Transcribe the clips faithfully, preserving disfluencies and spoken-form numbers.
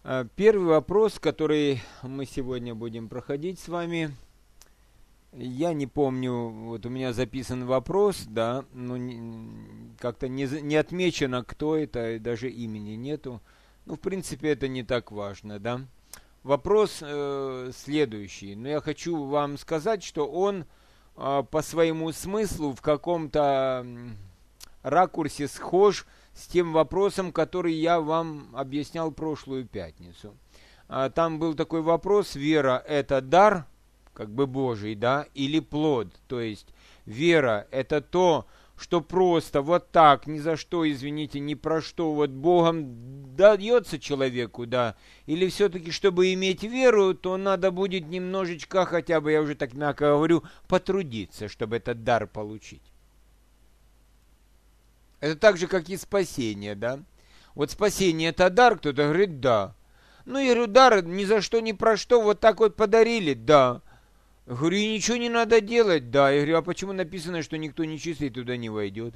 Первый вопрос, который мы сегодня будем проходить с вами, я не помню, вот у меня записан вопрос, да, но как-то не, не отмечено, кто это, и даже имени нету. Ну, в принципе, это не так важно, да. Вопрос э, следующий, но я хочу вам сказать, что он э, по своему смыслу в каком-то ракурсе схож с тем вопросом, который я вам объяснял прошлую пятницу. А, там был такой вопрос: вера – это дар, как бы Божий, да, или плод? То есть вера – это то, что просто вот так, ни за что, извините, ни про что, вот Богом дается человеку, да, или все-таки, чтобы иметь веру, то надо будет немножечко, хотя бы, я уже так мягко говорю, потрудиться, чтобы этот дар получить. Это так же, как и спасение, да. Вот спасение – это дар, кто-то говорит, да. Ну, я говорю, дар ни за что, ни про что, вот так вот подарили, да. Говорю, и ничего не надо делать, да. Я говорю, а почему написано, что никто нечистый туда не войдет?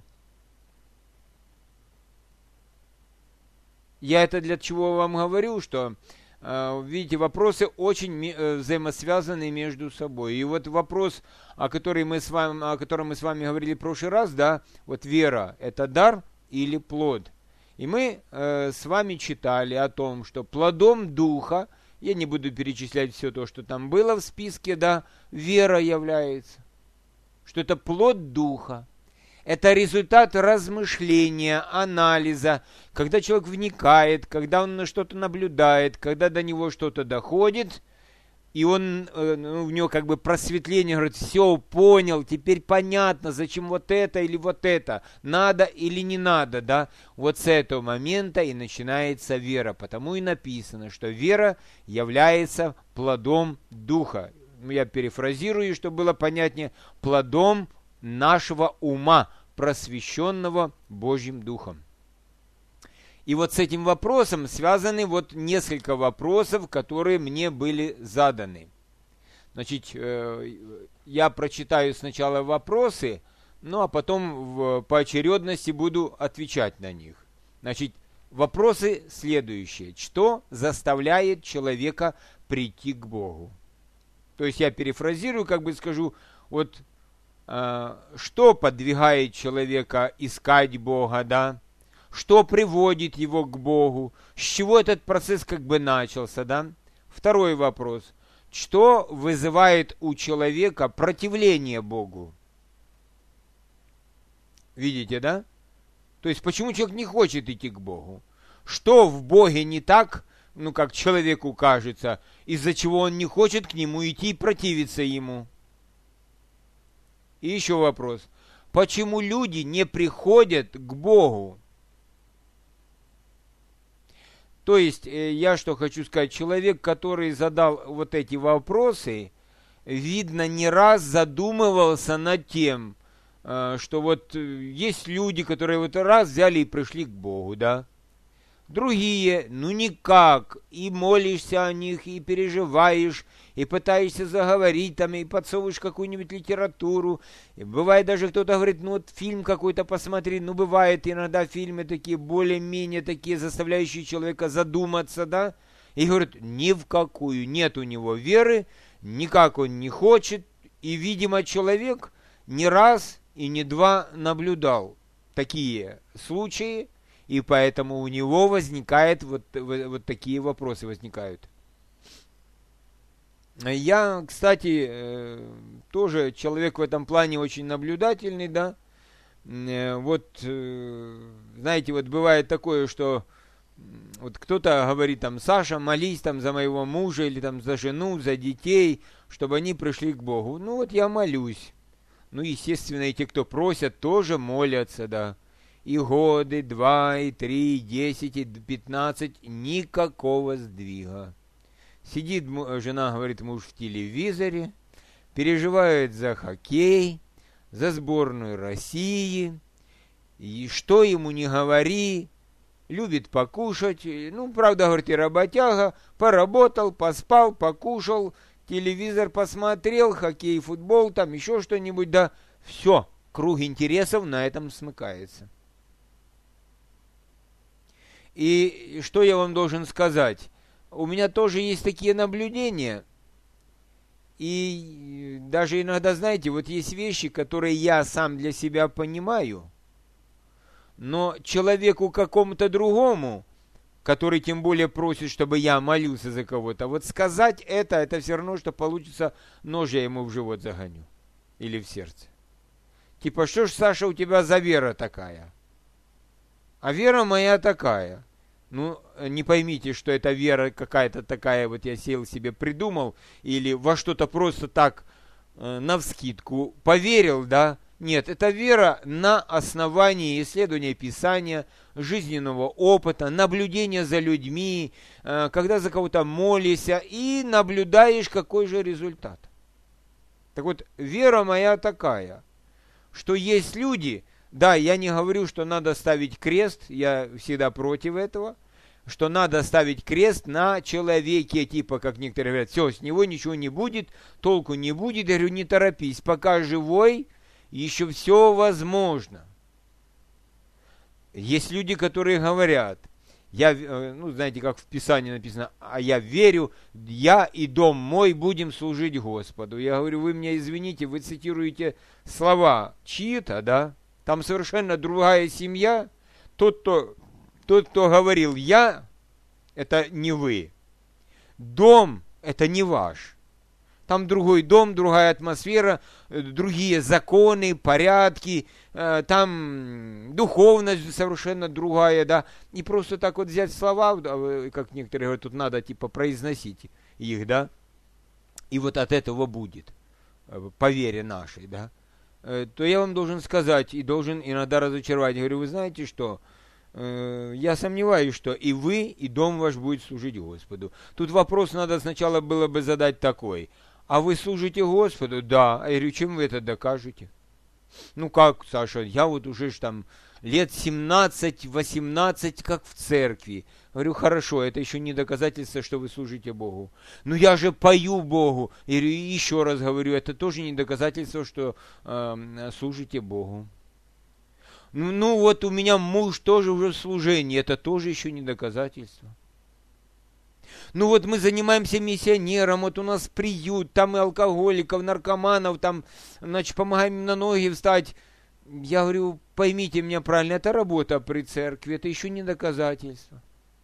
Я это для чего вам говорю, что, видите, вопросы очень взаимосвязаны между собой. И вот вопрос, о котором мы с вами, о котором мы с вами говорили в прошлый раз, да, вот вера – это дар или плод? И мы э, с вами читали о том, что плодом Духа, я не буду перечислять все то, что там было в списке, да, вера является, что это плод Духа. Это результат размышления, анализа, когда человек вникает, когда он на что-то наблюдает, когда до него что-то доходит, и он, ну, в него как бы просветление, говорит, все, понял, теперь понятно, зачем вот это или вот это, надо или не надо, да. Вот с этого момента и начинается вера, потому и написано, что вера является плодом Духа. Я перефразирую, чтобы было понятнее, плодом нашего ума, просвещенного Божьим Духом. И вот с этим вопросом связаны вот несколько вопросов, которые мне были заданы. Значит, э, я прочитаю сначала вопросы, ну а потом в поочередности буду отвечать на них. Значит, вопросы следующие. Что заставляет человека прийти к Богу? То есть я перефразирую, как бы скажу, вот что подвигает человека искать Бога, да? Что приводит его к Богу? С чего этот процесс как бы начался, да? Второй вопрос. Что вызывает у человека противление Богу? Видите, да? То есть, почему человек не хочет идти к Богу? Что в Боге не так, ну, как человеку кажется, из-за чего он не хочет к Нему идти и противиться Ему? И еще вопрос. Почему люди не приходят к Богу? То есть, я что хочу сказать, человек, который задал вот эти вопросы, видно, не раз задумывался над тем, что вот есть люди, которые вот раз взяли и пришли к Богу, да? Другие, ну никак, и молишься о них, и переживаешь, и пытаешься заговорить там, и подсовываешь какую-нибудь литературу. И бывает даже кто-то говорит, ну вот фильм какой-то посмотри, ну бывает иногда фильмы такие, более-менее такие, заставляющие человека задуматься, да, и говорит, ни в какую, нет у него веры, никак он не хочет, и, видимо, человек не раз и не два наблюдал такие случаи, и поэтому у него возникают вот, вот, вот такие вопросы возникают. Я, кстати, тоже человек в этом плане очень наблюдательный, да. Вот, знаете, вот бывает такое, что вот кто-то говорит там, Саша, молись там за моего мужа или там за жену, за детей, чтобы они пришли к Богу. Ну вот я молюсь. Ну, естественно, и те, кто просят, тоже молятся, да. И годы, два, и три, и десять, и пятнадцать, никакого сдвига. Сидит жена, говорит, муж в телевизоре, переживает за хоккей, за сборную России, и что ему не говори, любит покушать, ну, правда, говорит, и работяга, поработал, поспал, покушал, телевизор посмотрел, хоккей, футбол, там еще что-нибудь, да, все, круг интересов на этом смыкается. И что я вам должен сказать? у меня тоже есть такие наблюдения. И даже иногда, знаете, вот есть вещи, которые я сам для себя понимаю, но человеку какому-то другому, который тем более просит, чтобы я молился за кого-то, вот сказать это, это все равно, что получится, нож я ему в живот загоню. Или в сердце. Типа, что ж, Саша, у тебя за вера такая? А вера моя такая. Ну, не поймите, что это вера какая-то такая, вот я сел себе придумал, или во что-то просто так э, навскидку поверил, да? Нет, это вера на основании исследования Писания, жизненного опыта, наблюдения за людьми, э, когда за кого-то молишься и наблюдаешь, какой же результат. Так вот, вера моя такая, что есть люди, да, я не говорю, что надо ставить крест, я всегда против этого, что надо ставить крест на человеке, типа, как некоторые говорят, все, с него ничего не будет, толку не будет. Я говорю, не торопись, пока живой, еще все возможно. Есть люди, которые говорят, я, ну, знаете, как в Писании написано, а я верю, я и дом мой будем служить Господу. Я говорю, вы меня извините, вы цитируете слова чьи-то, да? Там совершенно другая семья. Тот, кто, тот, кто говорил «я», это не вы. Дом – это не ваш. Там другой дом, другая атмосфера, другие законы, порядки, там духовность совершенно другая, да. И просто так вот взять слова, как некоторые говорят, тут надо типа произносить их, да. И вот от этого будет, по вере нашей, да. То я вам должен сказать и должен иногда разочаровать. Я говорю, вы знаете что? Я сомневаюсь, что и вы, и дом ваш будет служить Господу. Тут вопрос надо сначала было бы задать такой. А вы служите Господу? Да. А я говорю, чем вы это докажете? Ну как, Саша, я вот уже ж там лет семнадцать-восемнадцать как в церкви. Говорю, хорошо, это еще не доказательство, что вы служите Богу. Ну я же пою Богу. И еще раз говорю, это тоже не доказательство, что э, служите Богу. Ну, ну вот у меня муж тоже уже в служении, это тоже еще не доказательство. Ну вот мы занимаемся миссионером, вот у нас приют, там и алкоголиков, наркоманов, там, значит, помогаем им на ноги встать. Я говорю, поймите меня правильно, это работа при церкви, это еще не доказательство.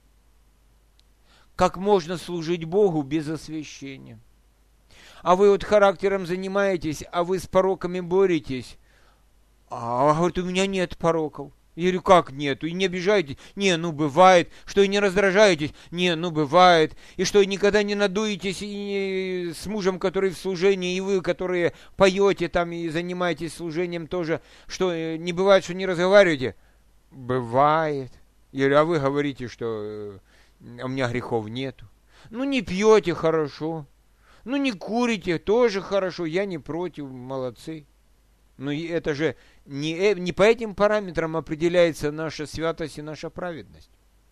Как можно служить Богу без освящения? А вы вот характером занимаетесь, а вы с пороками боретесь. А, говорит, у меня нет пороков. Я говорю, как нету? И не обижаетесь? Не, ну бывает. Что и не раздражаетесь? Не, ну бывает. И что, никогда не надуетесь и не... с мужем, который в служении, и вы, которые поете там и занимаетесь служением тоже, что не бывает, что не разговариваете? Бывает. Я говорю, а вы говорите, что у меня грехов нету. Ну не пьете, хорошо. Ну не курите, тоже хорошо. Я не против, молодцы. Но это же не, не по этим параметрам определяется наша святость и наша праведность.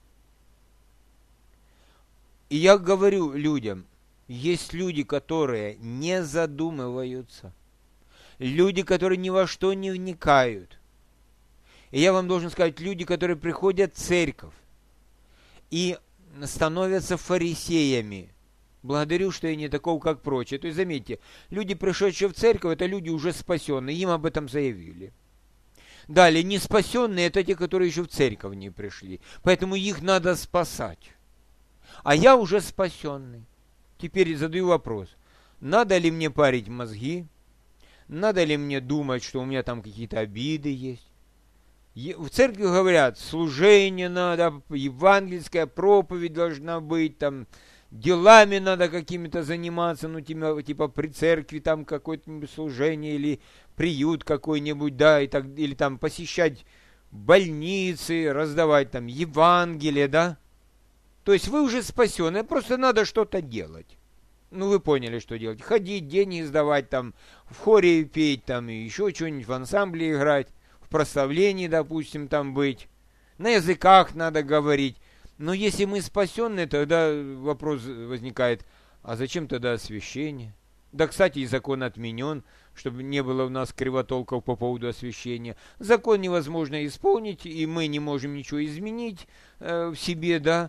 И я говорю людям, есть люди, которые не задумываются, люди, которые ни во что не вникают. И я вам должен сказать, люди, которые приходят в церковь и становятся фарисеями, благодарю, что я не таков, как прочие. То есть, заметьте, люди, пришедшие в церковь, это люди уже спасенные, им об этом заявили. Далее, не спасенные, это те, которые еще в церковь не пришли. Поэтому их надо спасать. А я уже спасенный. Теперь задаю вопрос. Надо ли мне парить мозги? Надо ли мне думать, что у меня там какие-то обиды есть? В церкви говорят, служение надо, евангельская проповедь должна быть, там, делами надо какими-то заниматься, ну, типа, типа при церкви там какое-нибудь служение или приют какой-нибудь, да, и так, или там посещать больницы, раздавать там Евангелие, да. То есть вы уже спасены, просто надо что-то делать. Ну, вы поняли, что делать. Ходить, деньги сдавать, там, в хоре петь, там, и еще что-нибудь в ансамбле играть, в прославлении, допустим, там быть. На языках надо говорить. Но если мы спасенные, тогда вопрос возникает, а зачем тогда освящение? Да, кстати, и закон отменен, чтобы не было у нас кривотолков по поводу освящения. Закон невозможно исполнить, и мы не можем ничего изменить э, в себе, да.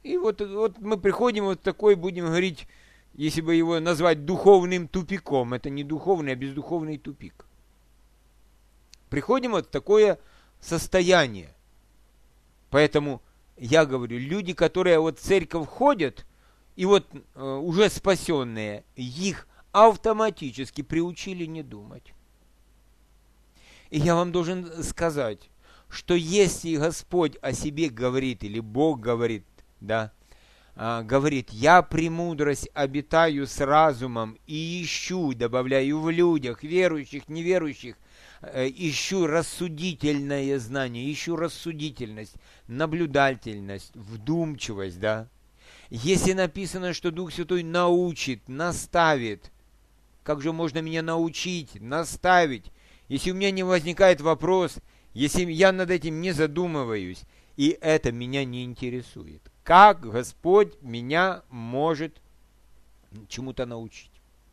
И вот, вот мы приходим вот такой, будем говорить, если бы его назвать духовным тупиком, это не духовный, а бездуховный тупик. Приходим вот в такое состояние. Поэтому я говорю, люди, которые вот в церковь ходят, и вот э, уже спасенные, их автоматически приучили не думать. И я вам должен сказать, что если Господь о себе говорит, или Бог говорит, да, а, говорит, я премудрость обитаю с разумом и ищу, добавляю в людях, верующих, неверующих, э, ищу рассудительное знание, ищу рассудительность, наблюдательность, вдумчивость, да. Если написано, что Дух Святой научит, наставит, как же можно меня научить, наставить, если у меня не возникает вопрос, если я над этим не задумываюсь, и это меня не интересует? Как Господь меня может чему-то научить?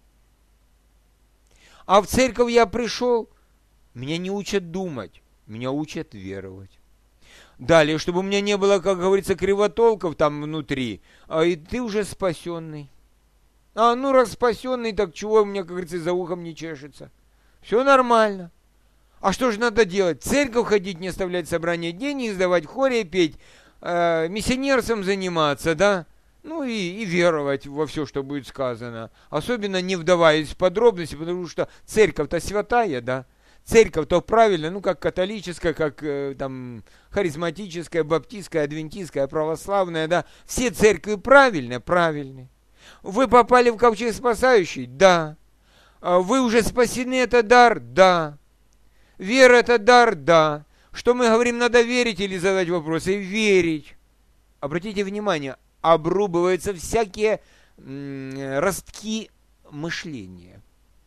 А в церковь я пришел, меня не учат думать, меня учат веровать. Далее, чтобы у меня не было, как говорится, кривотолков там внутри, а и ты уже спасенный. А ну раз спасенный, так чего у меня, как говорится, за ухом не чешется? Все нормально. А что же надо делать? В церковь ходить, не оставлять собрание денег, сдавать в хоре, петь, э, миссионерством заниматься, да? Ну и, и веровать во все, что будет сказано. Особенно не вдаваясь в подробности, потому что церковь-то святая, да? Церковь-то правильная, ну как католическая, как э, там харизматическая, баптистская, адвентистская, православная, да? Все церкви правильные, правильные. Вы попали в ковчег спасающий? Да. Вы уже спасены, это дар? Да. Вера – это дар? Да. Что мы говорим, надо верить или задать вопросы? Верить. Обратите внимание, обрубываются всякие м- ростки мышления.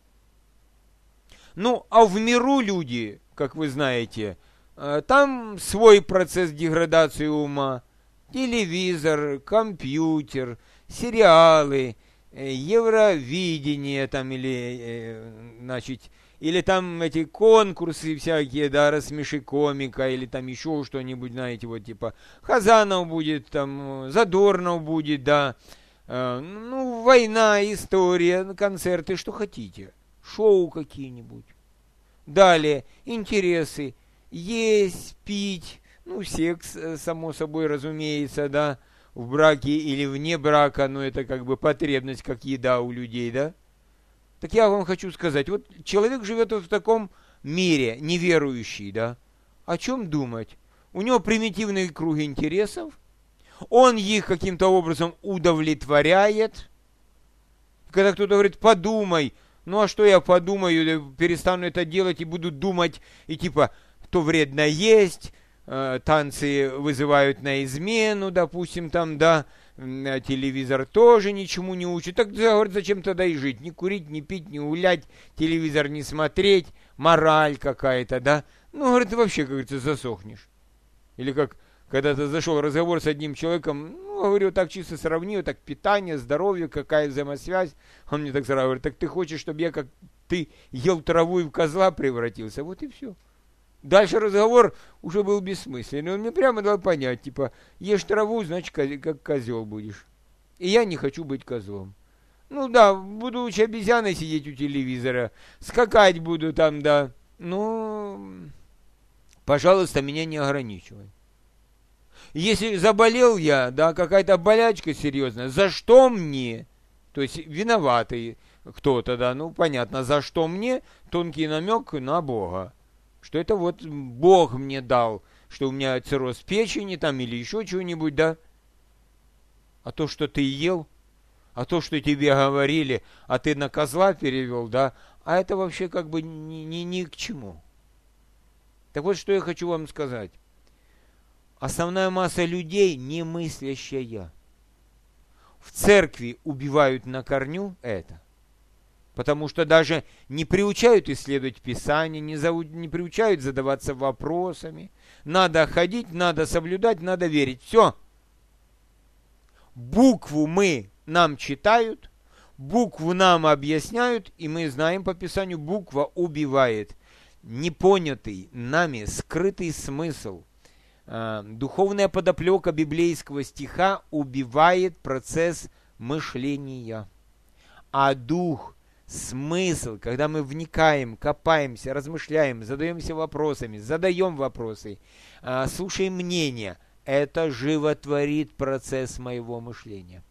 Ну, а в миру люди, как вы знаете, там свой процесс деградации ума. Телевизор, компьютер, сериалы, Евровидение там или, значит, или там эти конкурсы всякие, да, рассмеши комика, или там еще что-нибудь, знаете, вот типа Хазанов будет, там Задорнов будет, да, ну, война, история, концерты, что хотите, шоу какие-нибудь. Далее, интересы, есть, пить, ну, секс, само собой, разумеется, да, в браке или вне брака, но это как бы потребность, как еда у людей, да. Так я вам хочу сказать, вот человек живет вот в таком мире, неверующий, да. О чем думать? У него примитивный круг интересов, он их каким-то образом удовлетворяет. Когда кто-то говорит, подумай, ну а что я подумаю, перестану это делать и буду думать, и типа, то вредно есть, э, танцы вызывают на измену, допустим, там, да, телевизор тоже ничему не учит. Так, говорит, зачем тогда и жить? Не курить, не пить, не гулять, телевизор не смотреть, мораль какая-то, да? Ну, говорит, ты вообще, как говорится, засохнешь. Или как когда-то зашел разговор с одним человеком, ну, говорю, так чисто сравнил, так питание, здоровье, какая взаимосвязь. Он мне так сразу говорит, так ты хочешь, чтобы я, как ты, ел траву и в козла превратился? Вот и все. Дальше разговор уже был бессмысленный. Он мне прямо дал понять, типа, ешь траву, значит, как козел будешь. И я не хочу быть козлом. Ну да, буду лучше обезьяной сидеть у телевизора, скакать буду там, да. Ну, пожалуйста, меня не ограничивай. Если заболел я, да, какая-то болячка серьезная, за что мне? То есть виноватый кто-то, да, ну понятно, за что мне? Тонкий намек на Бога. Что это вот Бог мне дал, что у меня цирроз печени там или еще чего-нибудь, да? А то, что ты ел, а то, что тебе говорили, а ты на козла перевел, да? А это вообще как бы ни, ни, ни к чему. Так вот, что я хочу вам сказать. Основная масса людей не мыслящая. В церкви убивают на корню это. Потому что даже не приучают исследовать Писание, не, зовут, не приучают задаваться вопросами. Надо ходить, надо соблюдать, надо верить. Все. Букву мы нам читают, букву нам объясняют, и мы знаем по Писанию, буква убивает. Непонятый нами скрытый смысл, Духовная подоплека библейского стиха убивает процесс мышления. А дух, смысл, когда мы вникаем, копаемся, размышляем, задаемся вопросами, задаем вопросы, слушаем мнения, это животворит процесс моего мышления.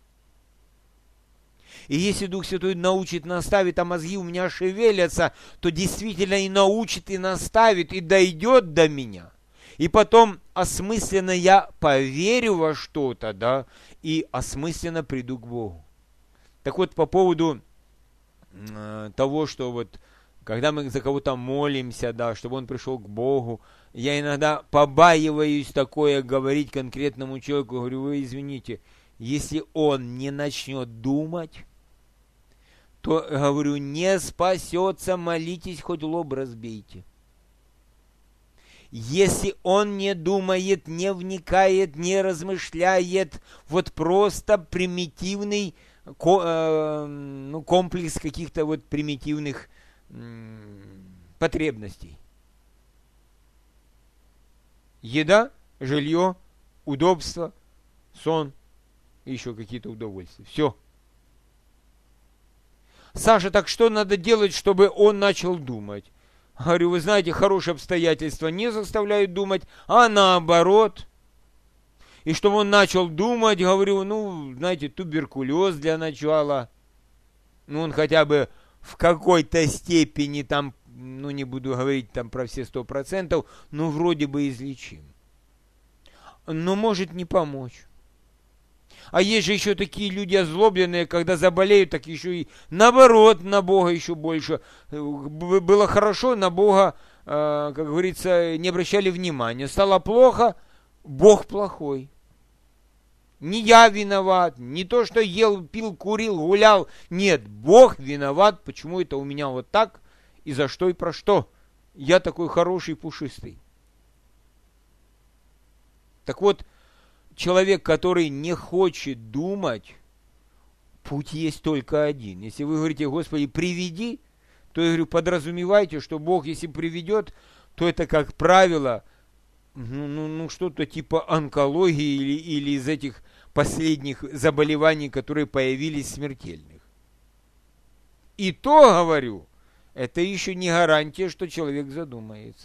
И если Дух Святой научит, наставит, а мозги у меня шевелятся, то действительно и научит, и наставит, и дойдет до меня. И потом осмысленно я поверю во что-то, да, и осмысленно приду к Богу. Так вот, по поводу э, того, что вот, когда мы за кого-то молимся, да, чтобы он пришел к Богу, я иногда побаиваюсь такое говорить конкретному человеку, говорю, вы извините, если он не начнет думать, то, говорю, не спасется, молитесь, хоть лоб разбейте. Если он не думает, не вникает, не размышляет, вот просто примитивный ну, комплекс каких-то вот примитивных потребностей. Еда, жилье, удобство, сон и еще какие-то удовольствия. Все. Саша, так что надо делать, чтобы он начал думать? Говорю, вы знаете, хорошие обстоятельства не заставляют думать, а наоборот. И чтобы он начал думать, говорю, ну, знаете, туберкулез для начала. Ну, он хотя бы в какой-то степени там, ну, не буду говорить там про все сто процентов, но вроде бы излечим. Но может не помочь. А есть же еще такие люди озлобленные, когда заболеют, так еще и наоборот на Бога еще больше. Было хорошо, на Бога, как говорится, не обращали внимания. Стало плохо, Бог плохой. Не я виноват, не то, что ел, пил, курил, гулял. Нет, Бог виноват, почему это у меня вот так, и за что, и про что. Я такой хороший, пушистый. Так вот, человек, который не хочет думать, путь есть только один. Если вы говорите, Господи, приведи, то я говорю, подразумевайте, что Бог, если приведет, то это, как правило, ну, ну, ну что-то типа онкологии или, или из этих последних заболеваний, которые появились смертельных. И то, говорю, это еще не гарантия, что человек задумается.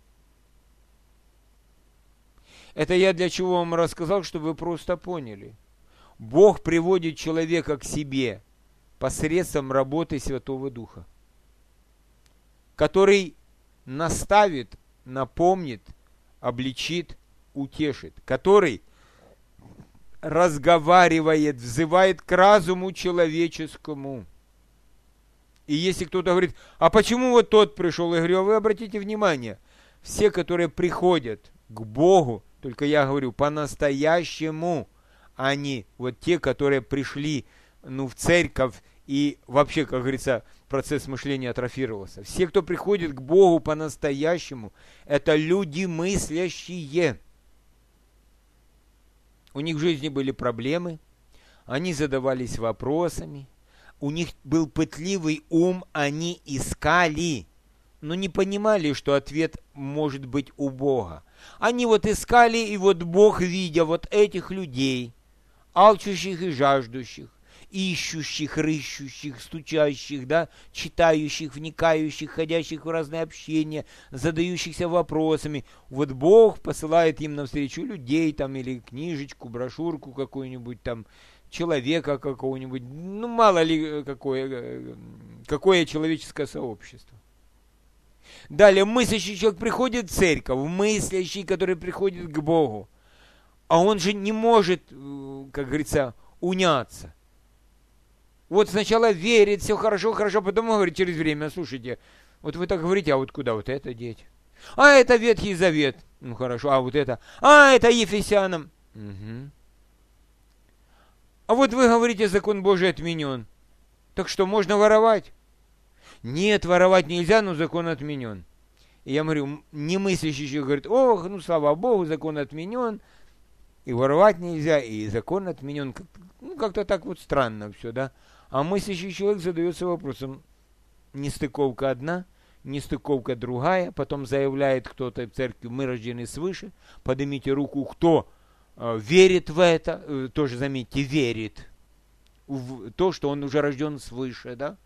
Это я для чего вам рассказал, чтобы вы просто поняли. Бог приводит человека к себе посредством работы Святого Духа, который наставит, напомнит, обличит, утешит, который разговаривает, взывает к разуму человеческому. И если кто-то говорит, а почему вот тот пришел? Я говорю, а вы обратите внимание, все, которые приходят к Богу, только я говорю, по-настоящему, а не вот те, которые пришли ну, в церковь и вообще, как говорится, процесс мышления атрофировался. Все, кто приходит к Богу по-настоящему, это люди мыслящие. У них в жизни были проблемы, они задавались вопросами, у них был пытливый ум, они искали, но не понимали, что ответ может быть у Бога. Они вот искали, и вот Бог, видя вот этих людей, алчущих и жаждущих, ищущих, рыщущих, стучащих, да, читающих, вникающих, ходящих в разные общения, задающихся вопросами. Вот Бог посылает им навстречу людей там, или книжечку, брошюрку какую-нибудь там, человека какого-нибудь, ну мало ли какое, какое человеческое сообщество. Далее, мыслящий человек приходит в церковь, мыслящий, который приходит к Богу, а он же не может, как говорится, уняться. Вот сначала верит, все хорошо, хорошо, потом говорит через время, слушайте, вот вы так говорите, а вот куда вот это деть? А это Ветхий Завет, ну хорошо, а вот это, а это Ефесянам. Угу. А вот вы говорите, закон Божий отменен, так что можно воровать? Нет, воровать нельзя, но закон отменен. И я говорю, немыслящий человек говорит, ох, ну слава Богу, закон отменен, и воровать нельзя, и закон отменен. Ну, как-то так вот странно все, да? А мыслящий человек задается вопросом, нестыковка одна, нестыковка другая, потом заявляет кто-то в церкви, мы рождены свыше, поднимите руку, кто э, верит в это, э, тоже, заметьте, верит в то, что он уже рожден свыше, да?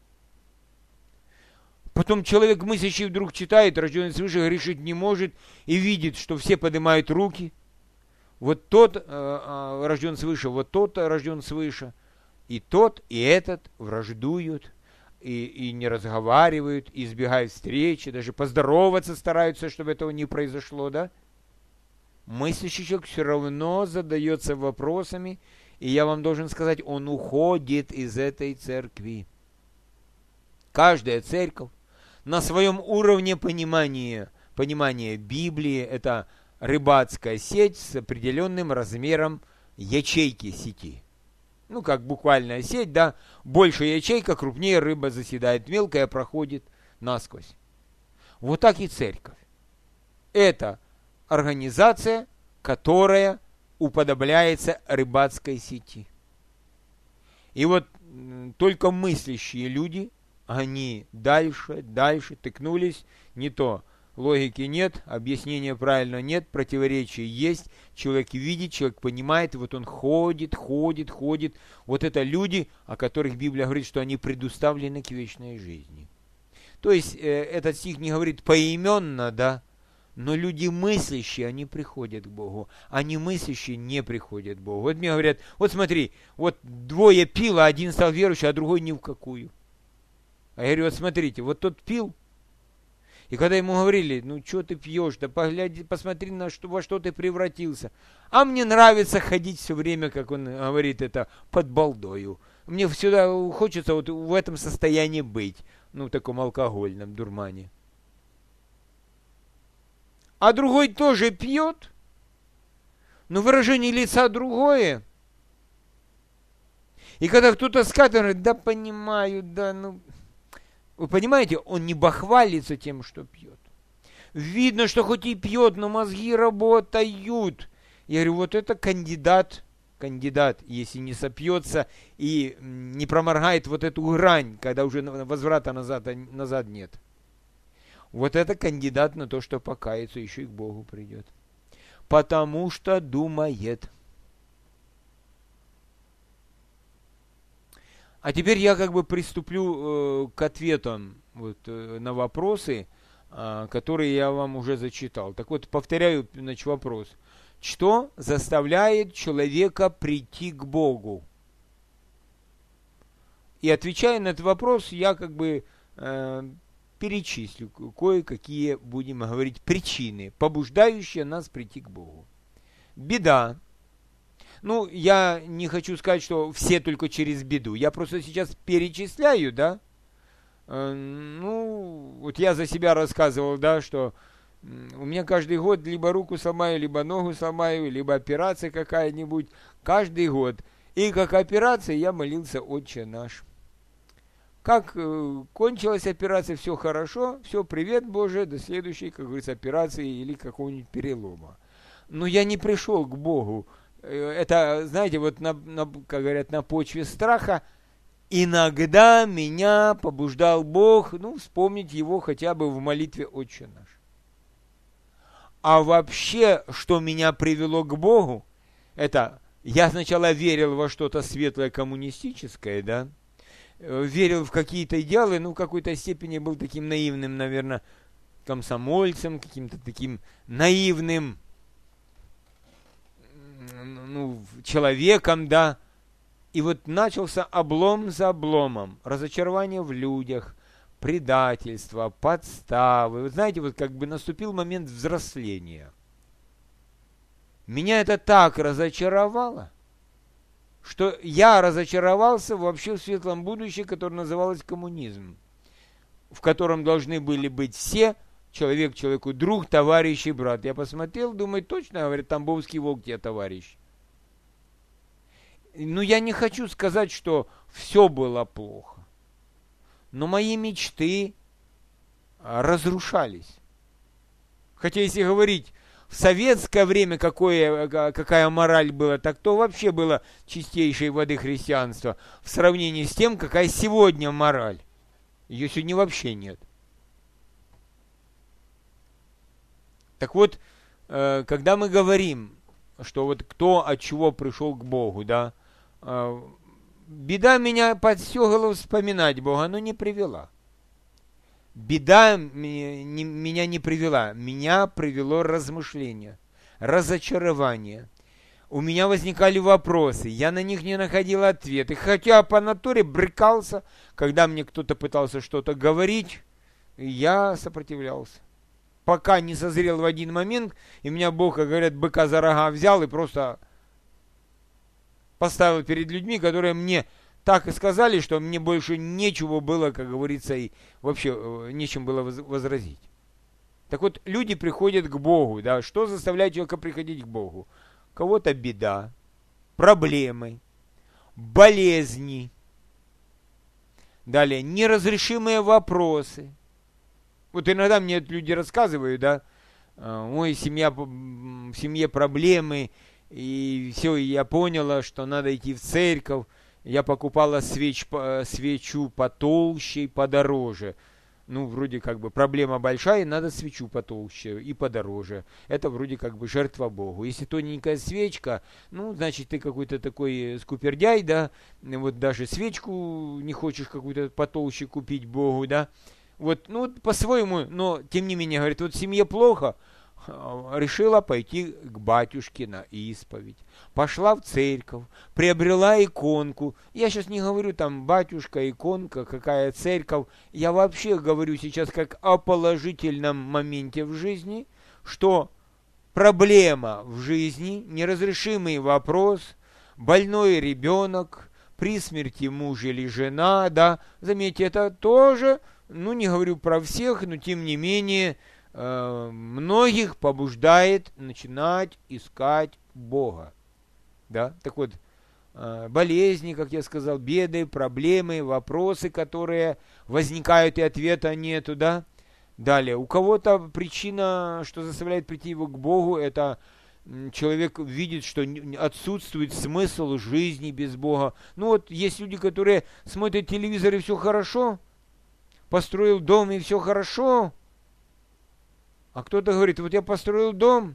Потом человек мыслящий вдруг читает, рожденный свыше, грешить не может, и видит, что все поднимают руки, вот тот э, э, рожден свыше, вот тот рожден свыше, и тот, и этот враждуют, И, и не разговаривают, и избегают встречи, даже поздороваться стараются, чтобы этого не произошло, да? Мыслящий человек все равно задается вопросами, и я вам должен сказать, он уходит из этой церкви. Каждая церковь на своем уровне понимания, понимания Библии, это рыбацкая сеть с определенным размером ячейки сети. Ну, как буквальная сеть, да, больше ячейка, крупнее рыба заседает, мелкая проходит насквозь. Вот так и церковь. Это организация, которая уподобляется рыбацкой сети. И вот только мыслящие люди, они дальше, дальше тыкнулись, не то. Логики нет, объяснения правильно нет, противоречий есть, человек видит, человек понимает, и вот он ходит, ходит, ходит. Вот это люди, о которых Библия говорит, что они предуставлены к вечной жизни. То есть э, этот стих не говорит поименно, да, но люди мыслящие, они приходят к Богу, а не мыслящие не приходят к Богу. Вот мне говорят, вот смотри, вот двое пило, один стал верующим, а другой ни в какую. А я говорю, вот смотрите, вот тот пил, и когда ему говорили, ну что ты пьешь, да погляди, посмотри, на что, во что ты превратился. А мне нравится ходить все время, как он говорит, это под балдою. Мне всегда хочется вот в этом состоянии быть, ну в таком алкогольном дурмане. А другой тоже пьет, но выражение лица другое. И когда кто-то скажет, он говорит, да понимаю, да, ну... Вы понимаете, он не бахвалится тем, что пьет. Видно, что хоть и пьет, но мозги работают. Я говорю, вот это кандидат, кандидат, если не сопьется и не проморгает вот эту грань, когда уже возврата назад, назад нет. Вот это кандидат на то, что покается, еще и к Богу придет. Потому что думает. А теперь я как бы приступлю э, к ответам вот, э, на вопросы, э, которые я вам уже зачитал. Так вот, повторяю, значит, вопрос. Что заставляет человека прийти к Богу? И отвечая на этот вопрос, я как бы э, перечислю кое-какие, будем говорить, причины, побуждающие нас прийти к Богу. Беда. Ну, я не хочу сказать, что все только через беду. Я просто сейчас перечисляю, да. Э, ну, вот я за себя рассказывал, да, что у меня каждый год либо руку сломаю, либо ногу сломаю, либо операция какая-нибудь. Каждый год. И как операция я молился «Отче наш». Как э, кончилась операция, все хорошо, все, привет, Боже, до следующей, как говорится, операции или какого-нибудь перелома. Но я не пришел к Богу. Это, знаете, вот, на, на, как говорят, на почве страха иногда меня побуждал Бог, ну, вспомнить Его хотя бы в молитве «Отче наш». А вообще, что меня привело к Богу, это я сначала верил во что-то светлое коммунистическое, да, верил в какие-то идеалы, ну, в какой-то степени был таким наивным, наверное, комсомольцем, каким-то таким наивным, ну, человеком, да. И вот начался облом за обломом, разочарование в людях, предательство, подставы. Вы знаете, вот как бы наступил момент взросления. Меня это так разочаровало, что я разочаровался вообще в светлом будущем, которое называлось коммунизм, в котором должны были быть все, человек человеку друг, товарищ и брат. Я посмотрел, думаю, точно, говорят, Тамбовский волк тебе товарищ. Ну, я не хочу сказать, что все было плохо, но мои мечты разрушались. Хотя, если говорить в советское время, какое, какая мораль была, так то вообще было чистейшей воды христианства в сравнении с тем, какая сегодня мораль. Ее сегодня вообще нет. Так вот, э, когда мы говорим, что вот кто от чего пришел к Богу, да, э, беда меня подстегивала вспоминать Бога, но не привела. Беда меня не привела, меня привело размышление, разочарование. У меня возникали вопросы, я на них не находил ответы, хотя по натуре брыкался, когда мне кто-то пытался что-то говорить, я сопротивлялся. Пока не созрел в один момент, и меня Бог, как говорят, быка за рога взял и просто поставил перед людьми, которые мне так и сказали, что мне больше нечего было, как говорится, и вообще нечем было возразить. Так вот, люди приходят к Богу, да, что заставляет человека приходить к Богу? У кого-то беда, проблемы, болезни, далее, неразрешимые вопросы. Вот иногда мне люди рассказывают, да, ой, семья, в семье проблемы, и все, я поняла, что надо идти в церковь. Я покупала свеч, свечу потолще и подороже. Ну, вроде как бы проблема большая, надо свечу потолще и подороже. Это вроде как бы жертва Богу. Если тоненькая свечка, ну, значит, ты какой-то такой скупердяй, да, вот даже свечку не хочешь какую-то потолще купить Богу, да. Вот, ну, вот по-своему, но, тем не менее, говорит, вот семье плохо, решила пойти к батюшке на исповедь. Пошла в церковь, приобрела иконку. Я сейчас не говорю там батюшка, иконка, какая церковь. Я вообще говорю сейчас как о положительном моменте в жизни, что проблема в жизни, неразрешимый вопрос, больной ребенок, при смерти муж или жена, да, заметьте, это тоже, ну не говорю про всех, но тем не менее, многих побуждает начинать искать Бога. Да? Так вот, болезни, как я сказал, беды, проблемы, вопросы, которые возникают, и ответа нету, да? Далее, у кого-то причина, что заставляет прийти его к Богу, это человек видит, что отсутствует смысл жизни без Бога. Ну вот, есть люди, которые смотрят телевизор, и все хорошо, построил дом, и все хорошо. А кто-то говорит, вот я построил дом,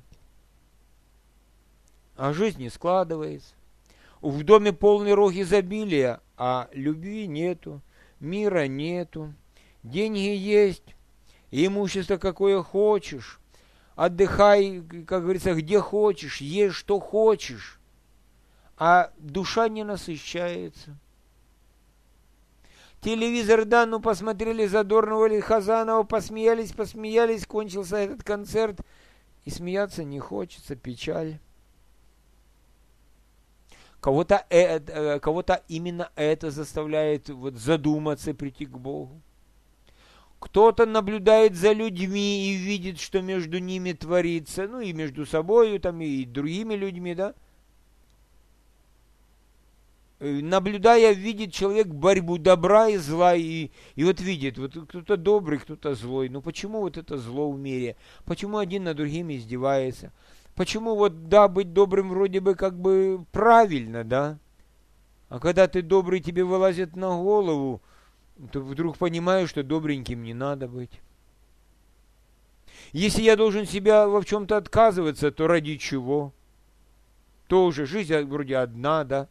а жизнь не складывается. В доме полный рог изобилия, а любви нету, мира нету, деньги есть, имущество какое хочешь, отдыхай, как говорится, где хочешь, ешь что хочешь, а душа не насыщается. Телевизор, да, ну посмотрели Задорнова или Хазанова, посмеялись, посмеялись, кончился этот концерт, и смеяться не хочется, печаль. Кого-то, э, кого-то именно это заставляет вот задуматься, прийти к Богу. Кто-то наблюдает за людьми и видит, что между ними творится, ну и между собой, там, и другими людьми, да. Наблюдая, видит человек борьбу добра и зла, и, и вот видит, вот кто-то добрый, кто-то злой. Ну почему вот это зло в мире? Почему один над другим издевается? Почему вот, да, быть добрым вроде бы как бы правильно, да? А когда ты добрый, тебе вылазит на голову, то вдруг понимаешь, что добреньким не надо быть. Если я должен себя во чем-то отказываться, то ради чего? Тоже жизнь вроде одна, да?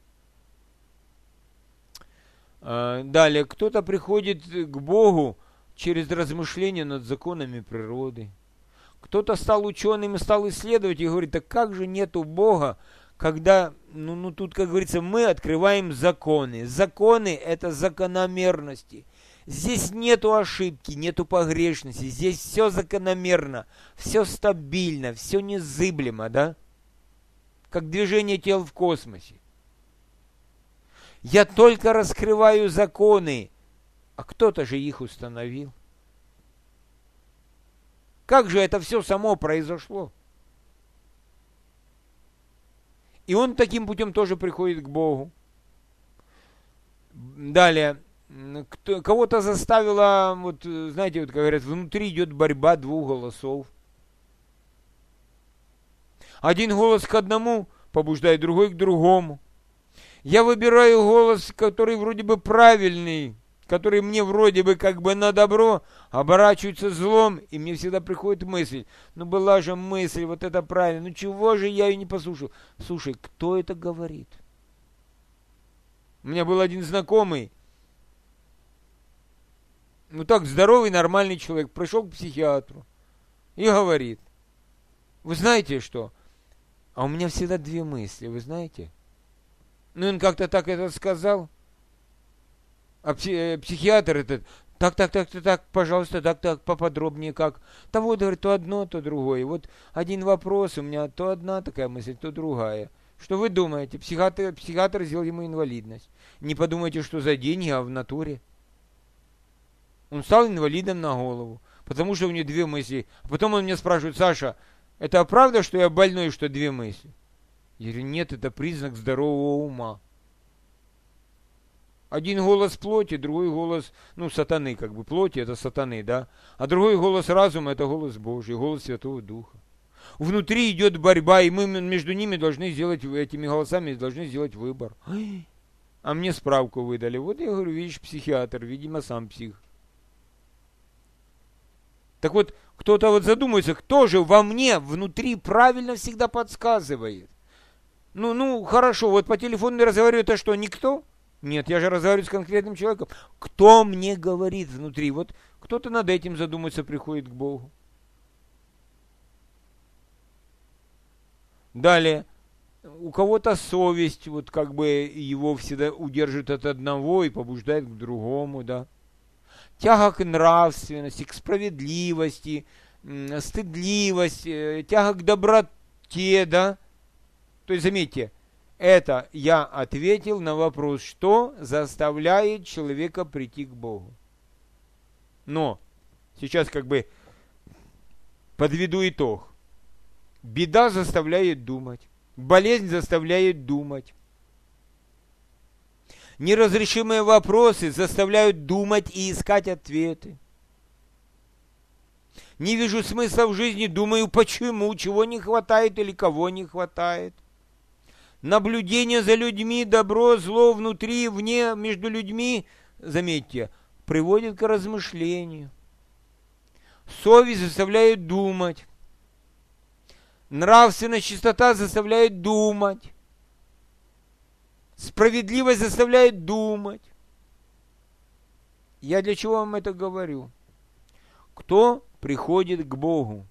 Далее, кто-то приходит к Богу через размышления над законами природы. Кто-то стал ученым и стал исследовать и говорит, так как же нету Бога, когда, ну, ну тут, как говорится, мы открываем законы. Законы – это закономерности. Здесь нету ошибки, нету погрешности, здесь все закономерно, все стабильно, все незыблемо, да? Как движение тел в космосе. Я только раскрываю законы, а кто-то же их установил. Как же это все само произошло? И он таким путем тоже приходит к Богу. Далее, кто, кого-то заставила, вот знаете, вот как говорят, внутри идет борьба двух голосов. Один голос к одному побуждает другой к другому. Я выбираю голос, который вроде бы правильный, которые мне вроде бы как бы на добро, оборачиваются злом, и мне всегда приходит мысль, ну была же мысль, вот это правильно, ну чего же я ее не послушал? Слушай, кто это говорит? У меня был один знакомый, ну так, здоровый, нормальный человек, пришел к психиатру и говорит, вы знаете что? А у меня всегда две мысли, вы знаете? Ну, он как-то так это сказал. А пси- психиатр этот, так, так, так, так, так, пожалуйста, так, так, поподробнее как. Да вот, говорит, то одно, то другое. Вот один вопрос, у меня то одна такая мысль, то другая. Что вы думаете? Психиатр, психиатр сделал ему инвалидность. Не подумайте, что за деньги, а в натуре. Он стал инвалидом на голову, потому что у него две мысли. А потом он меня спрашивает, Саша, это правда, что я больной, что две мысли? Я говорю, нет, это признак здорового ума. Один голос плоти, другой голос, ну, сатаны, как бы, плоти это сатаны, да? А другой голос разума, это голос Божий, голос Святого Духа. Внутри идет борьба, и мы между ними должны сделать, этими голосами должны сделать выбор. А мне справку выдали. Вот я говорю, видишь, психиатр, видимо, сам псих. Так вот, кто-то вот задумается, кто же во мне внутри правильно всегда подсказывает? Ну, ну, хорошо, вот по телефону я разговариваю, это что, никто? Нет, я же разговариваю с конкретным человеком. Кто мне говорит внутри? Вот кто-то над этим задумается, приходит к Богу. Далее, у кого-то совесть, вот как бы его всегда удерживает от одного и побуждает к другому, да. Тяга к нравственности, к справедливости, стыдливость, тяга к доброте, да. То есть, заметьте, это я ответил на вопрос, что заставляет человека прийти к Богу. Но сейчас как бы подведу итог. Беда заставляет думать, болезнь заставляет думать. Неразрешимые вопросы заставляют думать и искать ответы. Не вижу смысла в жизни, думаю, почему, чего не хватает или кого не хватает. Наблюдение за людьми, добро, зло внутри, вне, между людьми, заметьте, приводит к размышлению. Совесть заставляет думать. Нравственная чистота заставляет думать. Справедливость заставляет думать. Я для чего вам это говорю? Кто приходит к Богу?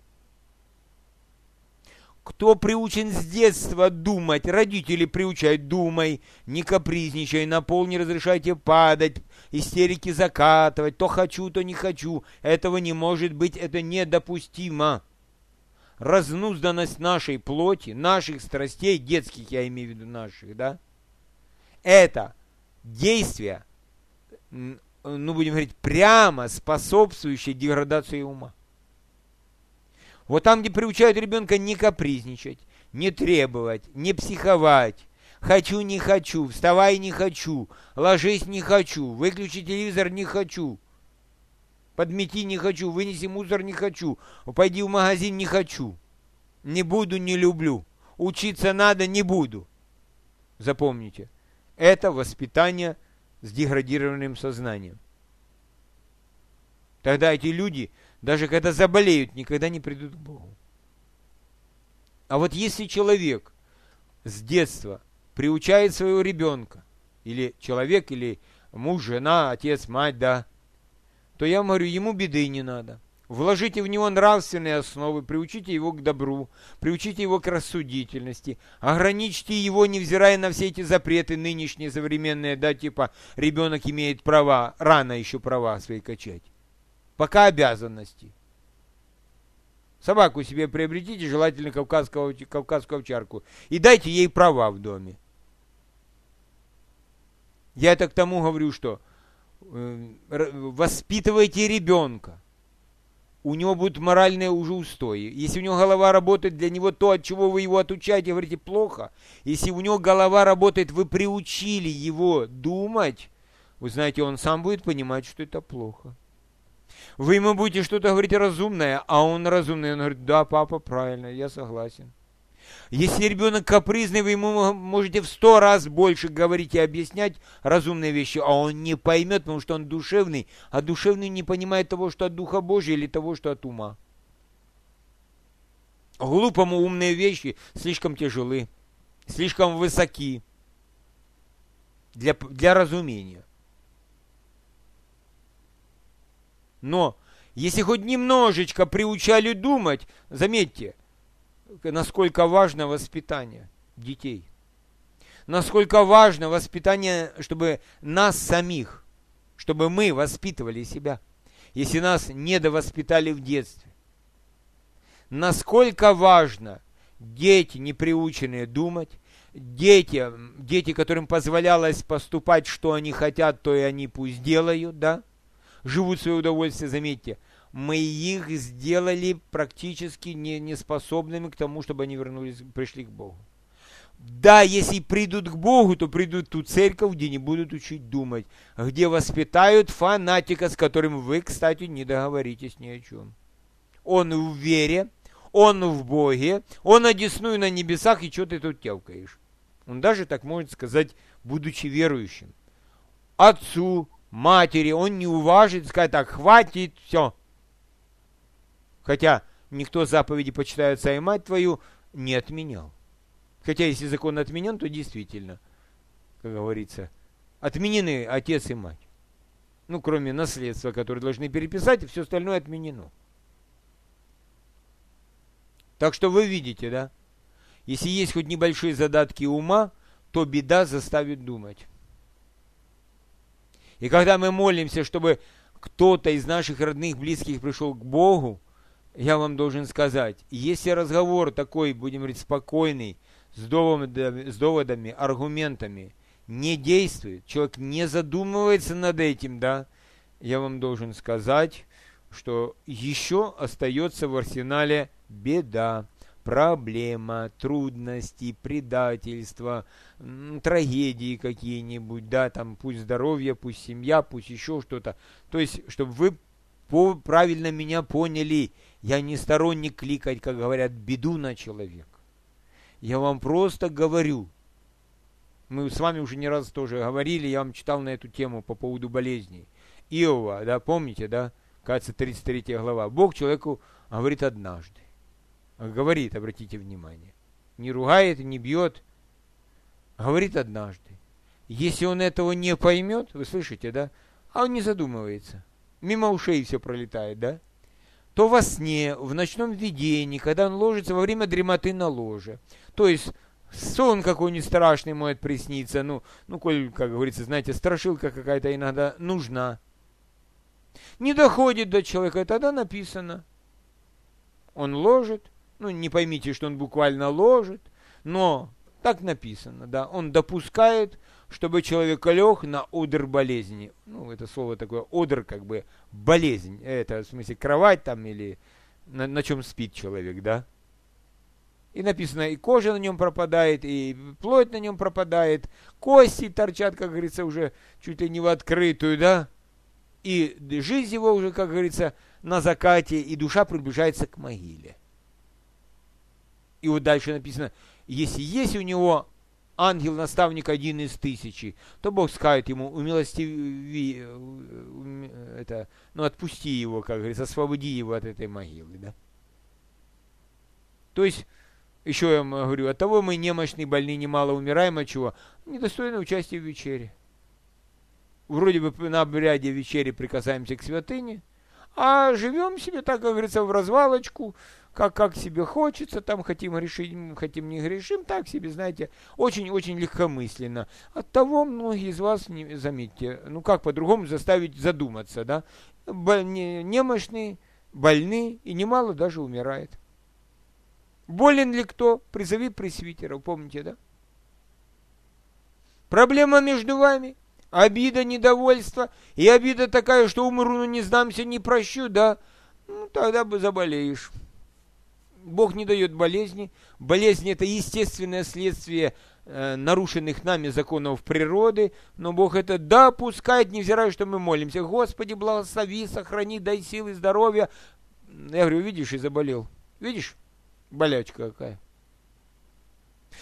Кто приучен с детства думать? Родители приучают, думай, не капризничай, на пол не разрешайте падать, истерики закатывать, то хочу, то не хочу. Этого не может быть, это недопустимо. Разнузданность нашей плоти, наших страстей, детских я имею в виду наших, да, это действие, ну будем говорить, прямо способствующее деградации ума. Вот там, где приучают ребенка не капризничать, не требовать, не психовать, хочу, не хочу, вставай, не хочу, ложись, не хочу, выключи телевизор, не хочу, подмети, не хочу, вынеси мусор, не хочу, пойди в магазин, не хочу, не буду, не люблю, учиться надо, не буду. Запомните, это воспитание с деградированным сознанием. Тогда эти люди, даже когда заболеют, никогда не придут к Богу. А вот если человек с детства приучает своего ребенка, или человек, или муж, жена, отец, мать, да, то я вам говорю, ему беды не надо. Вложите в него нравственные основы, приучите его к добру, приучите его к рассудительности, ограничьте его, невзирая на все эти запреты нынешние, современные, да, типа ребенок имеет права, рано еще права свои качать. Пока обязанности. Собаку себе приобретите, желательно кавказского, кавказскую овчарку, и дайте ей права в доме. Я это к тому говорю, что э, воспитывайте ребенка. У него будут моральные уже устои. Если у него голова работает, для него то, от чего вы его отучаете, говорите, плохо. Если у него голова работает, вы приучили его думать, вы знаете, он сам будет понимать, что это плохо. Вы ему будете что-то говорить разумное, а он разумный, он говорит, да, папа, правильно, я согласен. Если ребенок капризный, вы ему можете в сто раз больше говорить и объяснять разумные вещи, а он не поймет, потому что он душевный, а душевный не понимает того, что от Духа Божия или того, что от ума. Глупому умные вещи слишком тяжелы, слишком высоки для, для разумения. Но если хоть немножечко приучали думать, заметьте, насколько важно воспитание детей. Насколько важно воспитание, чтобы нас самих, чтобы мы воспитывали себя. Если нас недовоспитали в детстве. Насколько важно дети, не приученные думать, дети, дети, которым позволялось поступать, что они хотят, то и они пусть делают, да? Живут в свое удовольствие, заметьте. Мы их сделали практически не, неспособными к тому, чтобы они вернулись, пришли к Богу. Да, если придут к Богу, то придут в ту церковь, где не будут учить думать, где воспитают фанатика, с которым вы, кстати, не договоритесь ни о чем. Он в вере, он в Боге, он одесную на небесах, и что ты тут тявкаешь? Он даже так может сказать, будучи верующим. Отцу, матери, он не уважит, сказать так, хватит, все. Хотя никто заповеди «почитай отца и мать твою» не отменял. Хотя если закон отменен, то действительно, как говорится, отменены отец и мать. Ну, кроме наследства, которое должны переписать, и все остальное отменено. Так что вы видите, да? Если есть хоть небольшие задатки ума, то беда заставит думать. И когда мы молимся, чтобы кто-то из наших родных, близких пришел к Богу, я вам должен сказать, если разговор такой, будем говорить, спокойный, с доводами, с доводами, аргументами, не действует, человек не задумывается над этим, да, я вам должен сказать, что еще остается в арсенале беда, проблема, трудности, предательство, трагедии какие-нибудь, да, там, пусть здоровье, пусть семья, пусть еще что-то. То есть, чтобы вы по- правильно меня поняли, я не сторонник кликать, как говорят, беду на человека. Я вам просто говорю, мы с вами уже не раз тоже говорили, я вам читал на эту тему по поводу болезней. Иова, да, помните, да, кажется, тридцать третья глава. Бог человеку говорит однажды. Говорит, обратите внимание. Не ругает, не бьет. Говорит однажды. Если он этого не поймет, вы слышите, да, а он не задумывается. Мимо ушей все пролетает, да, то во сне, в ночном видении, когда он ложится во время дремоты на ложе. То есть сон какой-нибудь страшный может присниться. Ну, ну, коль, как говорится, знаете, страшилка какая-то иногда нужна. Не доходит до человека, тогда написано. Он ложит. Ну, не поймите, что он буквально ложит, но так написано, да. Он допускает, чтобы человек лег на одр болезни. Ну, это слово такое, одр, как бы, болезнь. Это, в смысле, кровать там или на, на чем спит человек, да. И написано, и кожа на нем пропадает, и плоть на нем пропадает, кости торчат, как говорится, уже чуть ли не в открытую, да. И жизнь его уже, как говорится, на закате, и душа приближается к могиле. И вот дальше написано, если есть у него ангел-наставник один из тысячи, то Бог скажет ему, умилостиви, это, ну, отпусти его, как говорится, освободи его от этой могилы, да. То есть, еще я вам говорю, от того мы немощные, больные, немало умираем, от чего? Недостойно участия в вечере. Вроде бы на обряде вечери прикасаемся к святыне, а живем себе, так, как говорится, в развалочку, как, как себе хочется, там хотим грешим, хотим не грешим, так себе, знаете, очень-очень легкомысленно. Оттого многие из вас, не, заметьте, ну как по-другому заставить задуматься, да, немощные, больны и немало даже умирает. Болен ли кто? Призови пресвитеров, помните, да? Проблема между вами. Обида, недовольство. И обида такая, что умру, но не сдамся, не прощу, да? Ну, тогда бы заболеешь. Бог не дает болезни. Болезнь – это естественное следствие э, нарушенных нами законов природы. Но Бог это допускает, невзирая, что мы молимся. Господи, благослови, сохрани, дай силы, здоровья. Я говорю, видишь, и заболел. Видишь? Болячка какая.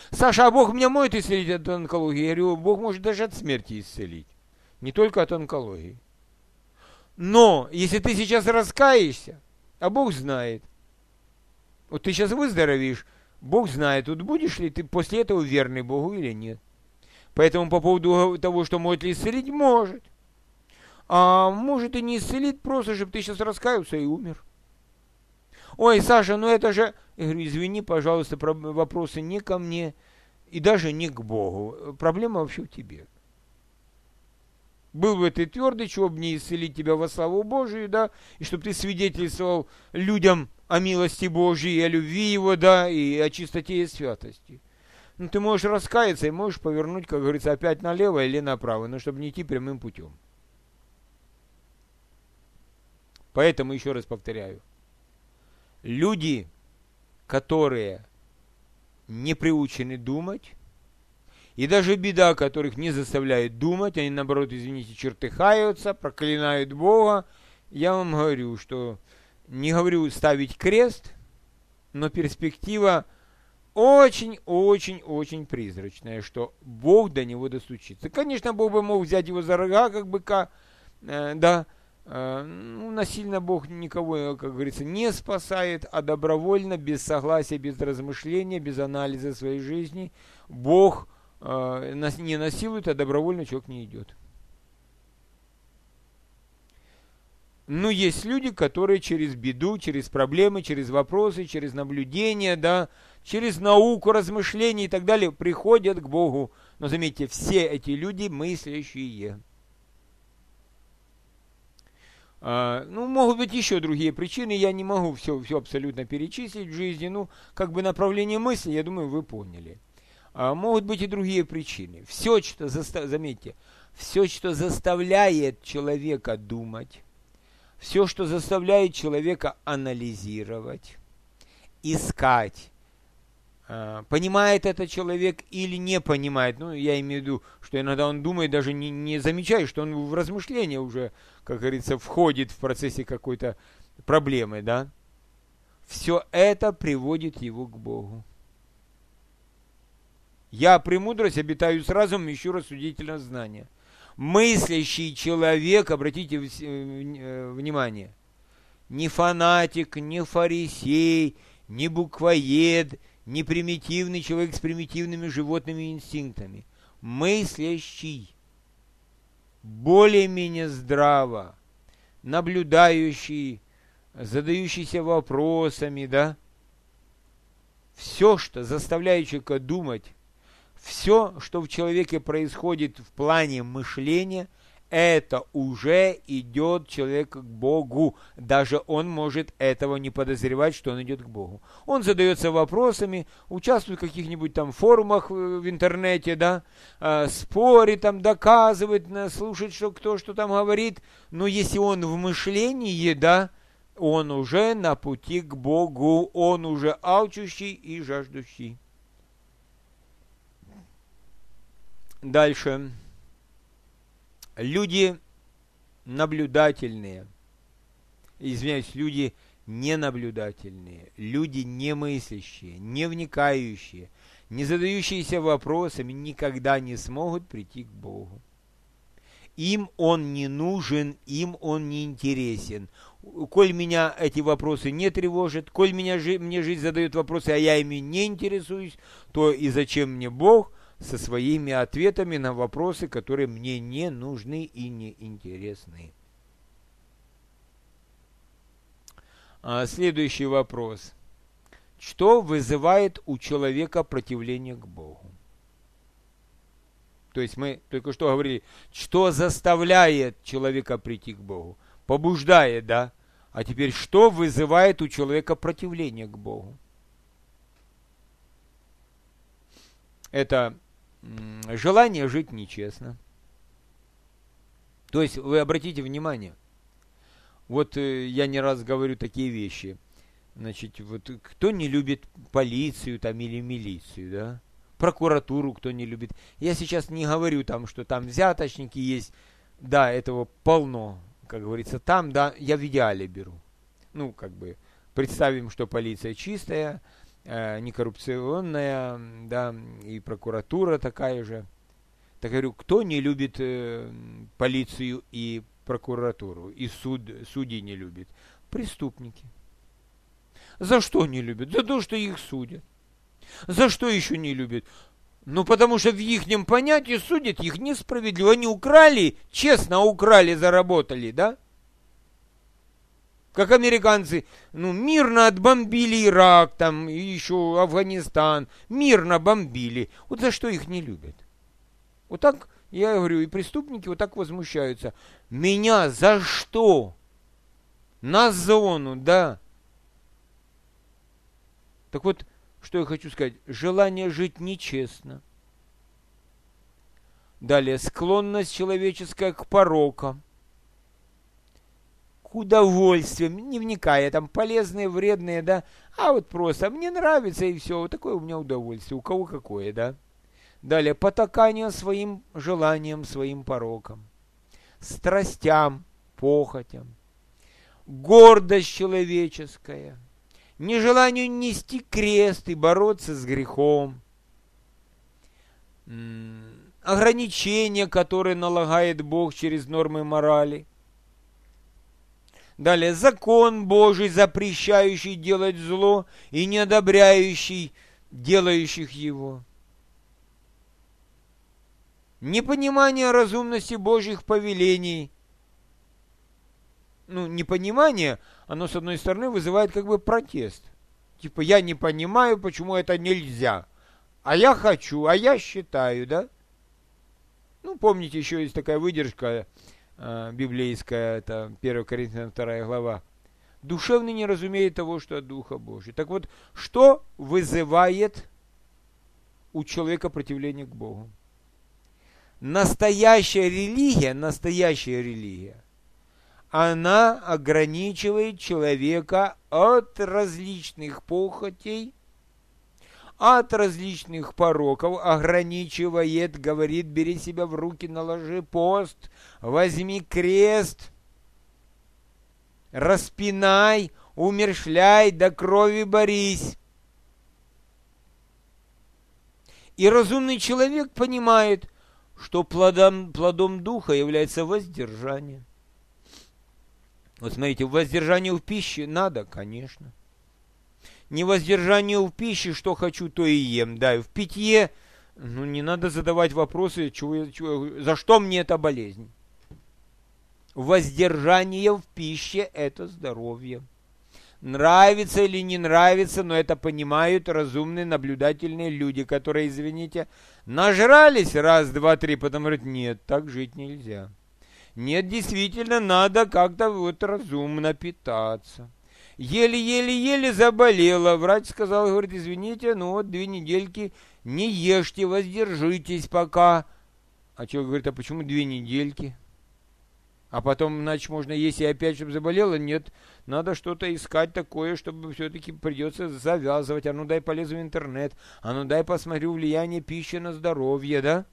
Саша, а Бог меня может исцелить от онкологии? Я говорю, Бог может даже от смерти исцелить. Не только от онкологии. Но, если ты сейчас раскаешься, а Бог знает, вот ты сейчас выздоровеешь, Бог знает, вот будешь ли ты после этого верный Богу или нет. Поэтому по поводу того, что может ли исцелить, может. А может и не исцелить, просто чтобы ты сейчас раскаялся и умер. Ой, Саша, ну это же... Я говорю, извини, пожалуйста, вопросы не ко мне и даже не к Богу. Проблема вообще в тебе. Был бы ты твердый, чего бы не исцелить тебя во славу Божию, да, и чтобы ты свидетельствовал людям о милости Божьей, о любви Его, да, и о чистоте и святости. Ну, ты можешь раскаяться и можешь повернуть, как говорится, опять налево или направо, но чтобы не идти прямым путем. Поэтому еще раз повторяю. Люди, которые не приучены думать, и даже беда, которых не заставляет думать, они, наоборот, извините, чертыхаются, проклинают Бога. Я вам говорю, что не говорю ставить крест, но перспектива очень-очень-очень призрачная, что Бог до него достучится. Конечно, Бог бы мог взять его за рога, как быка, э, да, э, ну, насильно Бог никого, как говорится, не спасает, а добровольно, без согласия, без размышления, без анализа своей жизни, Бог не насилует, а добровольно человек не идет. Но есть люди, которые через беду, через проблемы, через вопросы, через наблюдения, да, через науку, размышления и так далее приходят к Богу. Но заметьте, все эти люди мыслящие. А, ну, могут быть еще другие причины, я не могу все, все абсолютно перечислить в жизни. Ну, как бы направление мысли, я думаю, вы поняли. А могут быть и другие причины. Все, что, заста... заметьте, все, что заставляет человека думать, все, что заставляет человека анализировать, искать, понимает этот человек или не понимает. Ну, я имею в виду, что иногда он думает, даже не, не замечает, что он в размышления уже, как говорится, входит в процессе какой-то проблемы, да. Все это приводит его к Богу. Я премудрость обитаю с разумом, ищу рассудительное знание. Мыслящий человек, обратите внимание, не фанатик, не фарисей, не буквоед, не примитивный человек с примитивными животными инстинктами. Мыслящий, более-менее здраво, наблюдающий, задающийся вопросами, да? Все, что заставляет человека думать, все, что в человеке происходит в плане мышления, это уже идет человек к Богу. Даже он может этого не подозревать, что он идет к Богу. Он задается вопросами, участвует в каких-нибудь там форумах в интернете, да, спорит там, доказывает, слушает, что кто что там говорит. Но если он в мышлении, да, он уже на пути к Богу, он уже алчущий и жаждущий. Дальше. Люди наблюдательные, извиняюсь, люди ненаблюдательные, люди немыслящие, не вникающие, не задающиеся вопросами, никогда не смогут прийти к Богу. Им он не нужен, им он не интересен. Коль меня эти вопросы не тревожат, коль меня, мне жизнь задает вопросы, а я ими не интересуюсь, то и зачем мне Бог со своими ответами на вопросы, которые мне не нужны и не интересны. А, следующий вопрос. Что вызывает у человека противление к Богу? То есть мы только что говорили, что заставляет человека прийти к Богу? Побуждает, да? А теперь, что вызывает у человека противление к Богу? Это желание жить нечестно. То есть, вы обратите внимание, вот э, я не раз говорю такие вещи. Значит, вот кто не любит полицию там или милицию, да? Прокуратуру кто не любит. Я сейчас не говорю там, что там взяточники есть. Да, этого полно, как говорится, там, да, я в идеале беру. Ну, как бы, представим, что полиция чистая, э, некоррупционная, да, и прокуратура такая же. Так говорю, кто не любит э, полицию и прокуратуру, и суд, судей не любит? Преступники. За что не любят? За то, что их судят. За что еще не любят? Ну, потому что в ихнем понятии судят их несправедливо. Они украли, честно украли, заработали, да? Как американцы, ну, мирно отбомбили Ирак, там, и еще Афганистан. Мирно бомбили. Вот за что их не любят? Вот так, я говорю, и преступники вот так возмущаются. Меня за что? На зону, да. Так вот, что я хочу сказать. Желание жить нечестно. Далее, склонность человеческая к порокам. К удовольствиям, не вникая, там полезные, вредные, да. А вот просто мне нравится и все. Вот такое у меня удовольствие. У кого какое, да. Далее, потакание своим желаниям, своим порокам, страстям, похотям, гордость человеческая, нежеланию нести крест и бороться с грехом, ограничения, которые налагает Бог через нормы морали. Далее, закон Божий, запрещающий делать зло и не одобряющий делающих его. Непонимание разумности Божьих повелений. Ну, непонимание, оно, с одной стороны, вызывает как бы протест. Типа, я не понимаю, почему это нельзя. А я хочу, а я считаю, да? Ну, помните, еще есть такая выдержка э, библейская, это первое Коринфянам вторая глава. Душевный не разумеет того, что от Духа Божия. Так вот, что вызывает у человека противление к Богу? Настоящая религия, настоящая религия, она ограничивает человека от различных похотей, от различных пороков, ограничивает, говорит, бери себя в руки, наложи пост, возьми крест, распинай, умерщвляй, до крови борись. И разумный человек понимает, что плодом, плодом духа является воздержание. Вот смотрите, воздержание в пище надо, конечно. Не воздержание в пище, что хочу, то и ем. Да, и в питье, ну, не надо задавать вопросы, чего, чего, за что мне эта болезнь. Воздержание в пище – это здоровье. Нравится или не нравится, но это понимают разумные, наблюдательные люди, которые, извините, нажрались раз, два, три, потом говорят, нет, так жить нельзя. Нет, действительно, надо как-то вот разумно питаться. Еле-еле-еле заболела. Врач сказал, говорит, извините, ну вот две недельки не ешьте, воздержитесь пока. А человек говорит, а почему две недельки? А потом, значит, можно есть и опять, чтобы заболела? Нет, надо что-то искать такое, чтобы все-таки придется завязывать. А ну дай полезу в интернет, а ну дай посмотрю влияние пищи на здоровье, да?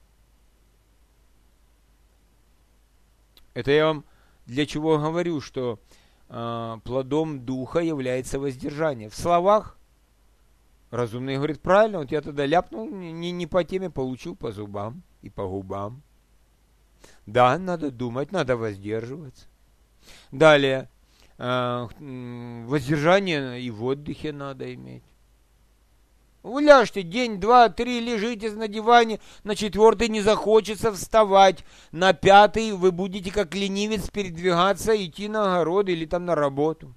Это я вам для чего говорю, что э, плодом духа является воздержание. В словах разумный говорит, правильно, вот я тогда ляпнул, не, не по теме, получил по зубам и по губам. Да, надо думать, надо воздерживаться. Далее, э, воздержание и в отдыхе надо иметь. Вы ляжьте день, два, три, лежите на диване, на четвертый не захочется вставать, на пятый вы будете как ленивец передвигаться, идти на огород или там на работу.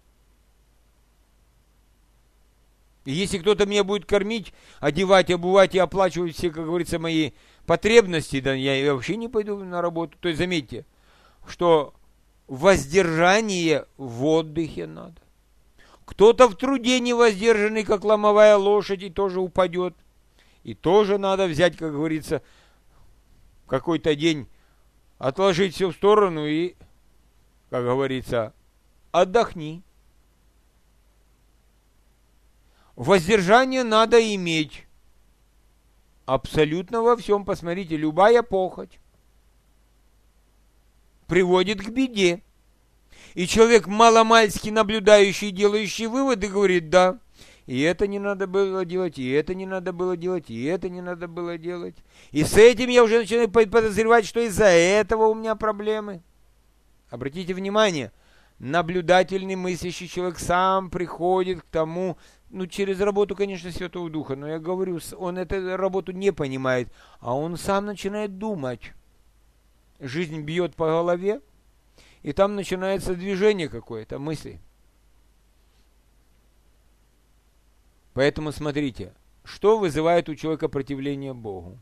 И если кто-то меня будет кормить, одевать, обувать и оплачивать все, как говорится, мои потребности, да я вообще не пойду на работу. То есть заметьте, что воздержание в отдыхе надо. Кто-то в труде не воздержанный, как ломовая лошадь, и тоже упадет. И тоже надо взять, как говорится, какой-то день, отложить все в сторону и, как говорится, отдохни. Воздержание надо иметь. Абсолютно во всем. Посмотрите, любая похоть приводит к беде. И человек маломальски наблюдающий, делающий выводы, говорит, да, и это не надо было делать, и это не надо было делать, и это не надо было делать. И с этим я уже начинаю подозревать, что из-за этого у меня проблемы. Обратите внимание, наблюдательный мыслящий человек сам приходит к тому, ну, через работу, конечно, Святого Духа, но я говорю, он эту работу не понимает, а он сам начинает думать. Жизнь бьет по голове, и там начинается движение какое-то, мысли. Поэтому смотрите, что вызывает у человека противление Богу?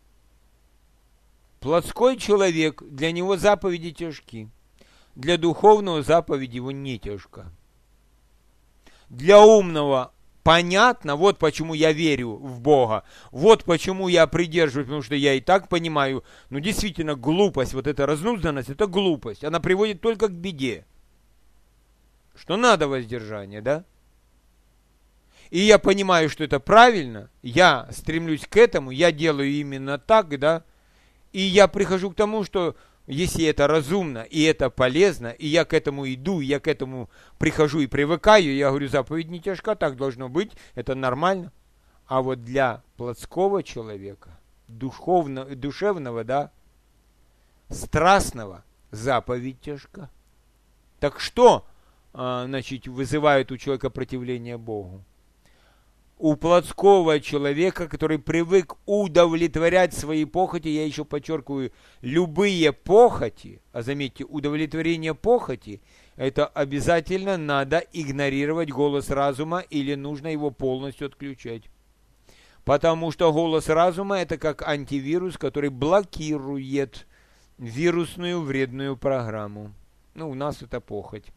Плотской человек, для него заповеди тяжки. Для духовного заповедь его не тяжка. Для умного понятно, вот почему я верю в Бога, вот почему я придерживаюсь, потому что я и так понимаю, ну действительно глупость, вот эта разнузданность, это глупость, она приводит только к беде. Что надо воздержание, да? И я понимаю, что это правильно, я стремлюсь к этому, я делаю именно так, да, и я прихожу к тому, что если это разумно, и это полезно, и я к этому иду, и я к этому прихожу и привыкаю, я говорю, заповедь не тяжка, так должно быть, это нормально. А вот для плотского человека, духовно, душевного, да, страстного, заповедь тяжка. Так что, значит, вызывает у человека противление Богу? У плотского человека, который привык удовлетворять свои похоти, я еще подчеркиваю, любые похоти, а заметьте, удовлетворение похоти, это обязательно надо игнорировать голос разума или нужно его полностью отключать. Потому что голос разума это как антивирус, который блокирует вирусную вредную программу. Ну, у нас это похоть.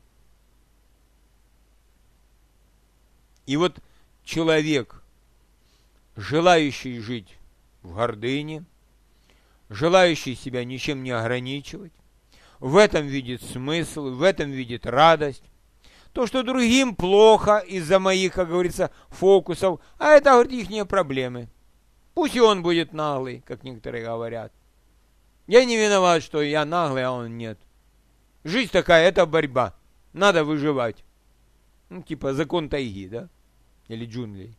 И вот человек, желающий жить в гордыне, желающий себя ничем не ограничивать, в этом видит смысл, в этом видит радость. То, что другим плохо из-за моих, как говорится, фокусов, а это, говорит, ихние проблемы. Пусть и он будет наглый, как некоторые говорят. Я не виноват, что я наглый, а он нет. Жизнь такая, это борьба. Надо выживать. Ну, типа закон тайги, да? Или джунглей.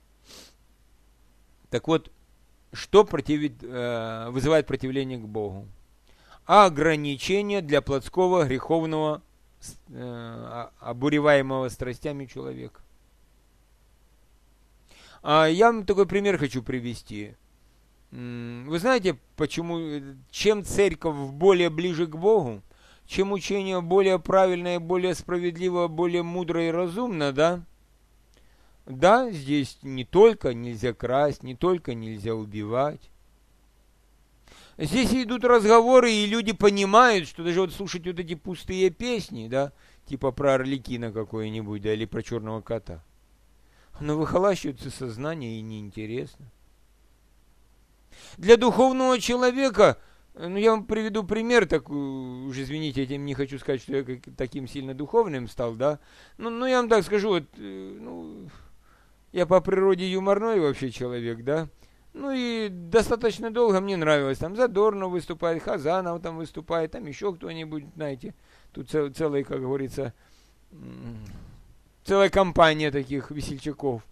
Так вот, что противит, э, вызывает противление к Богу? Ограничение для плотского, греховного, э, обуреваемого страстями человека. А я вам такой пример хочу привести. Вы знаете, почему, чем церковь более ближе к Богу, чем учение более правильное, более справедливое, более мудрое и разумное, да? Да, здесь не только нельзя красть, не только нельзя убивать. Здесь идут разговоры, и люди понимают, что даже вот слушать вот эти пустые песни, да, типа про Арлекина какой-нибудь, да, или про черного кота, оно выхолащивается сознание и неинтересно. Для духовного человека, ну, я вам приведу пример, так, уж извините, этим не хочу сказать, что я таким сильно духовным стал, да, ну, ну я вам так скажу, вот, ну, я по природе юморной вообще человек, да, ну и достаточно долго мне нравилось, там Задорнов выступает, Хазанов там выступает, там еще кто-нибудь, знаете, тут цел, целая, как говорится, целая компания таких весельчаков.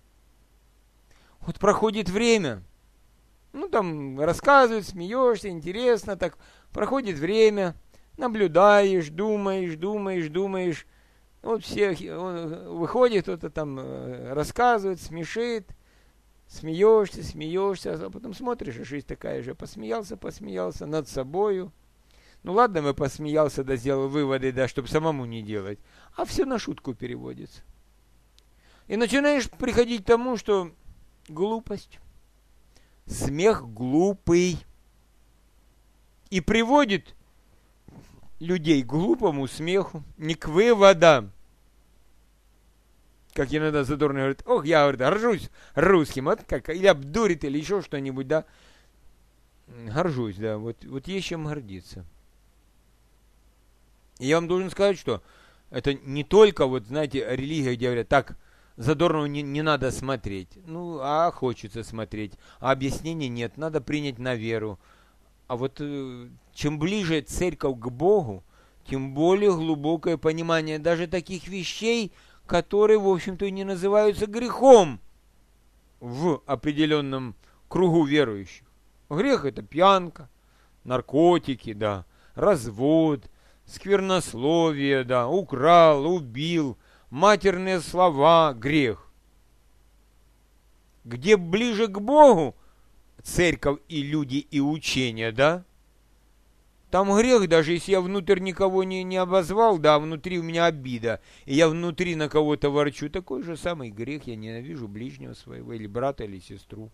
Вот проходит время, ну там рассказывают, смеешься, интересно, так проходит время, наблюдаешь, думаешь, думаешь, думаешь, вот все, он выходит, кто-то там рассказывает, смешит, смеешься, смеешься, а потом смотришь, и жизнь такая же, посмеялся, посмеялся над собою. Ну ладно, мы посмеялся, да сделал выводы, да, чтобы самому не делать, а все на шутку переводится. И начинаешь приходить к тому, что глупость, смех глупый, и приводит людей к глупому смеху, не к выводам. Как иногда Задорный говорит, ох, я, говорит, горжусь русским, вот как, или обдурит, или еще что-нибудь, да. Горжусь, да, вот, вот есть чем гордиться. И я вам должен сказать, что это не только, вот, знаете, религия, где говорят, так, Задорнова не, не надо смотреть. Ну, а хочется смотреть. А объяснений нет, надо принять на веру. А вот э, чем ближе церковь к Богу, тем более глубокое понимание даже таких вещей, которые, в общем-то, и не называются грехом в определенном кругу верующих. Грех – это пьянка, наркотики, да, развод, сквернословие, да, украл, убил, матерные слова – грех. Где ближе к Богу церковь и люди и учения, да, там грех, даже если я внутрь никого не, не обозвал, да, внутри у меня обида, и я внутри на кого-то ворчу, такой же самый грех, я ненавижу ближнего своего, или брата, или сестру.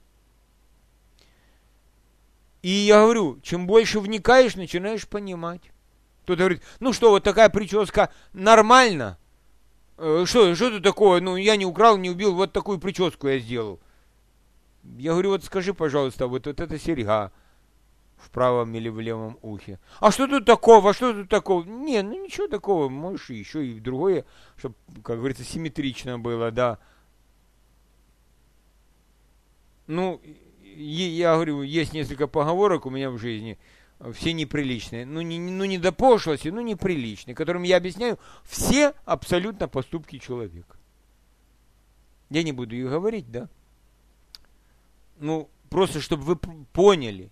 И я говорю, чем больше вникаешь, начинаешь понимать. Кто-то говорит, ну что, вот такая прическа нормально? Э, что, что это такое? Ну, я не украл, не убил, вот такую прическу я сделал. Я говорю, вот скажи, пожалуйста, вот, вот эта серьга в правом или в левом ухе. А что тут такого? А что тут такого? Не, ну ничего такого. Можешь еще и другое, чтобы, как говорится, симметрично было, да. Ну, я говорю, есть несколько поговорок у меня в жизни, все неприличные. Ну, не, ну, не до пошлости, ну, неприличные, которым я объясняю все абсолютно поступки человека. Я не буду их говорить, да. Ну, просто, чтобы вы поняли,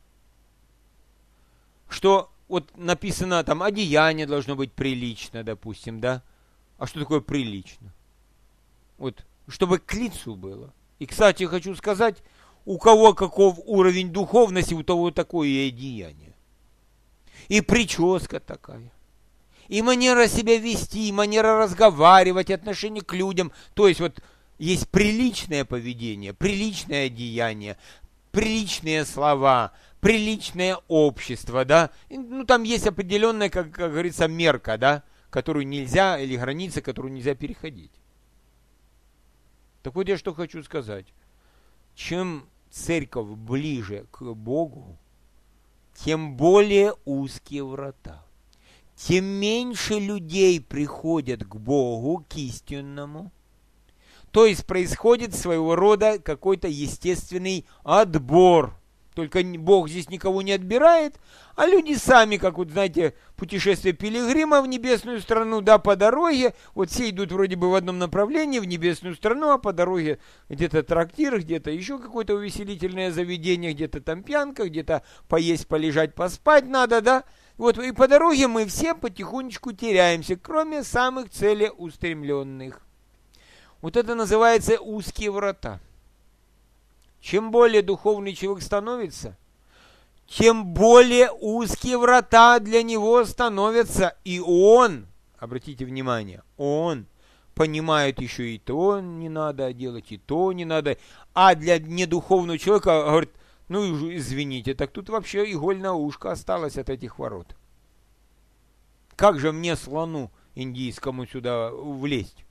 что вот написано там, одеяние должно быть прилично, допустим, да? А что такое прилично? Вот, чтобы к лицу было. И, кстати, хочу сказать, у кого каков уровень духовности, у того такое и одеяние. И прическа такая. И манера себя вести, и манера разговаривать, и отношение к людям. То есть вот есть приличное поведение, приличное одеяние, приличные слова, приличное общество, да, ну там есть определенная, как, как говорится, мерка, да, которую нельзя, или граница, которую нельзя переходить. Так вот я что хочу сказать. Чем церковь ближе к Богу, тем более узкие врата. Тем меньше людей приходят к Богу, к истинному. То есть происходит своего рода какой-то естественный отбор. Только Бог здесь никого не отбирает, а люди сами, как вот, знаете, путешествие пилигрима в небесную страну, да, по дороге, вот все идут вроде бы в одном направлении, в небесную страну, а по дороге где-то трактир, где-то еще какое-то увеселительное заведение, где-то там пьянка, где-то поесть, полежать, поспать надо, да. Вот и по дороге мы все потихонечку теряемся, кроме самых целеустремленных. Вот это называется узкие врата. Чем более духовный человек становится, тем более узкие врата для него становятся. И он, обратите внимание, он понимает еще и то не надо делать, и то не надо. А для недуховного человека говорит, ну извините, так тут вообще игольное ушко осталось от этих ворот. Как же мне, слону индийскому, сюда влезть?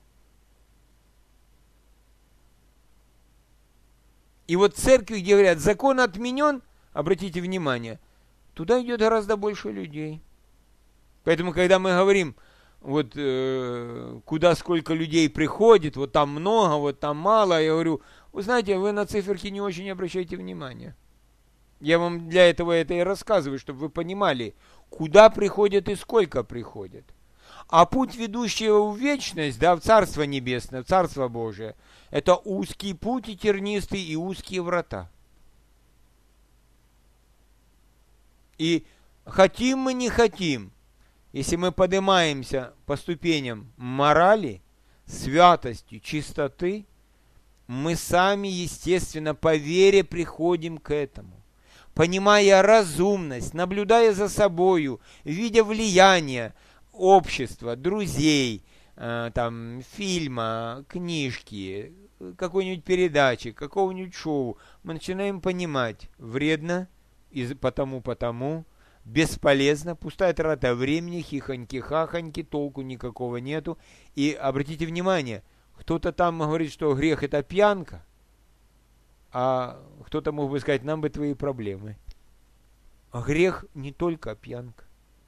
И вот церкви, где говорят, закон отменен, обратите внимание, туда идет гораздо больше людей. Поэтому, когда мы говорим, вот э, куда сколько людей приходит, вот там много, вот там мало, я говорю, вы знаете, вы на циферки не очень обращайте внимание. Я вам для этого это и рассказываю, чтобы вы понимали, куда приходят и сколько приходят. А путь, ведущего в вечность, да, в Царство Небесное, в Царство Божие, это узкий путь и тернистый, и узкие врата. И хотим мы, не хотим, если мы поднимаемся по ступеням морали, святости, чистоты, мы сами, естественно, по вере приходим к этому. Понимая разумность, наблюдая за собою, видя влияние общества, друзей, э, там, фильма, книжки, какой-нибудь передачи, какого-нибудь шоу, мы начинаем понимать, вредно, и потому-потому, бесполезно, пустая трата времени, хихоньки-хахоньки, толку никакого нету. И обратите внимание, кто-то там говорит, что грех это пьянка, а кто-то мог бы сказать, нам бы твои проблемы. А грех не только пьянка.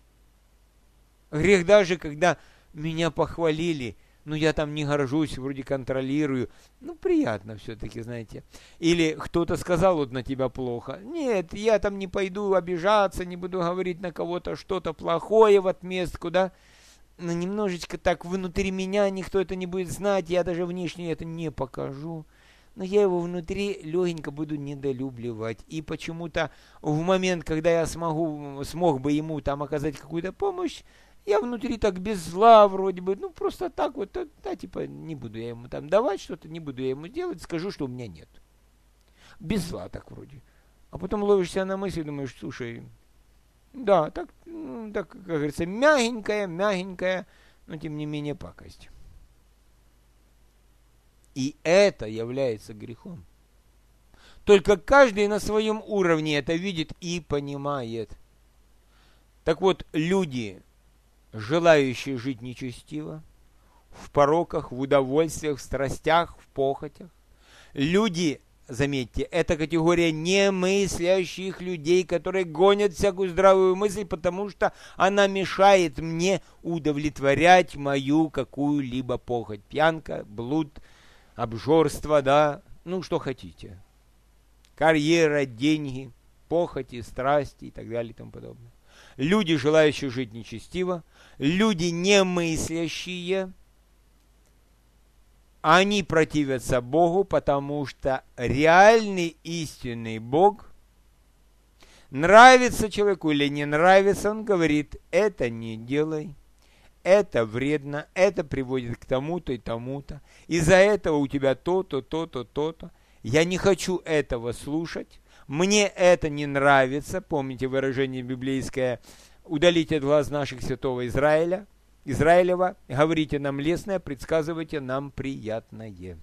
Грех даже, когда меня похвалили, ну я там не горжусь, вроде контролирую, ну приятно все-таки, знаете. Или кто-то сказал вот на тебя плохо, нет, я там не пойду обижаться, не буду говорить на кого-то что-то плохое в отместку, да. но немножечко так внутри меня никто это не будет знать, я даже внешне это не покажу. Но я его внутри легенько буду недолюбливать. И почему-то в момент, когда я смогу, смог бы ему там оказать какую-то помощь, я внутри так без зла вроде бы, ну просто так вот, да, типа не буду я ему там давать что-то, не буду я ему делать, скажу, что у меня нет. Без зла так вроде. А потом ловишь себя на мысли и думаешь, слушай, да, так, ну, так, как говорится, мягенькая, мягенькая, но тем не менее пакость. И это является грехом. Только каждый на своем уровне это видит и понимает. Так вот, люди, желающие жить нечестиво, в пороках, в удовольствиях, в страстях, в похотях, люди, заметьте, это категория немыслящих людей, которые гонят всякую здравую мысль, потому что она мешает мне удовлетворять мою какую-либо похоть. Пьянка, блуд, обжорство, да, ну что хотите. Карьера, деньги, похоти, страсти и так далее и тому подобное. Люди, желающие жить нечестиво, люди немыслящие, они противятся Богу, потому что реальный истинный Бог, нравится человеку или не нравится, он говорит, это не делай. Это вредно, это приводит к тому-то и тому-то. Из-за этого у тебя то-то, то-то, то-то. Я не хочу этого слушать. Мне это не нравится. Помните выражение библейское «Удалите от глаз наших святого Израиля, Израилева, говорите нам лестное, предсказывайте нам приятное».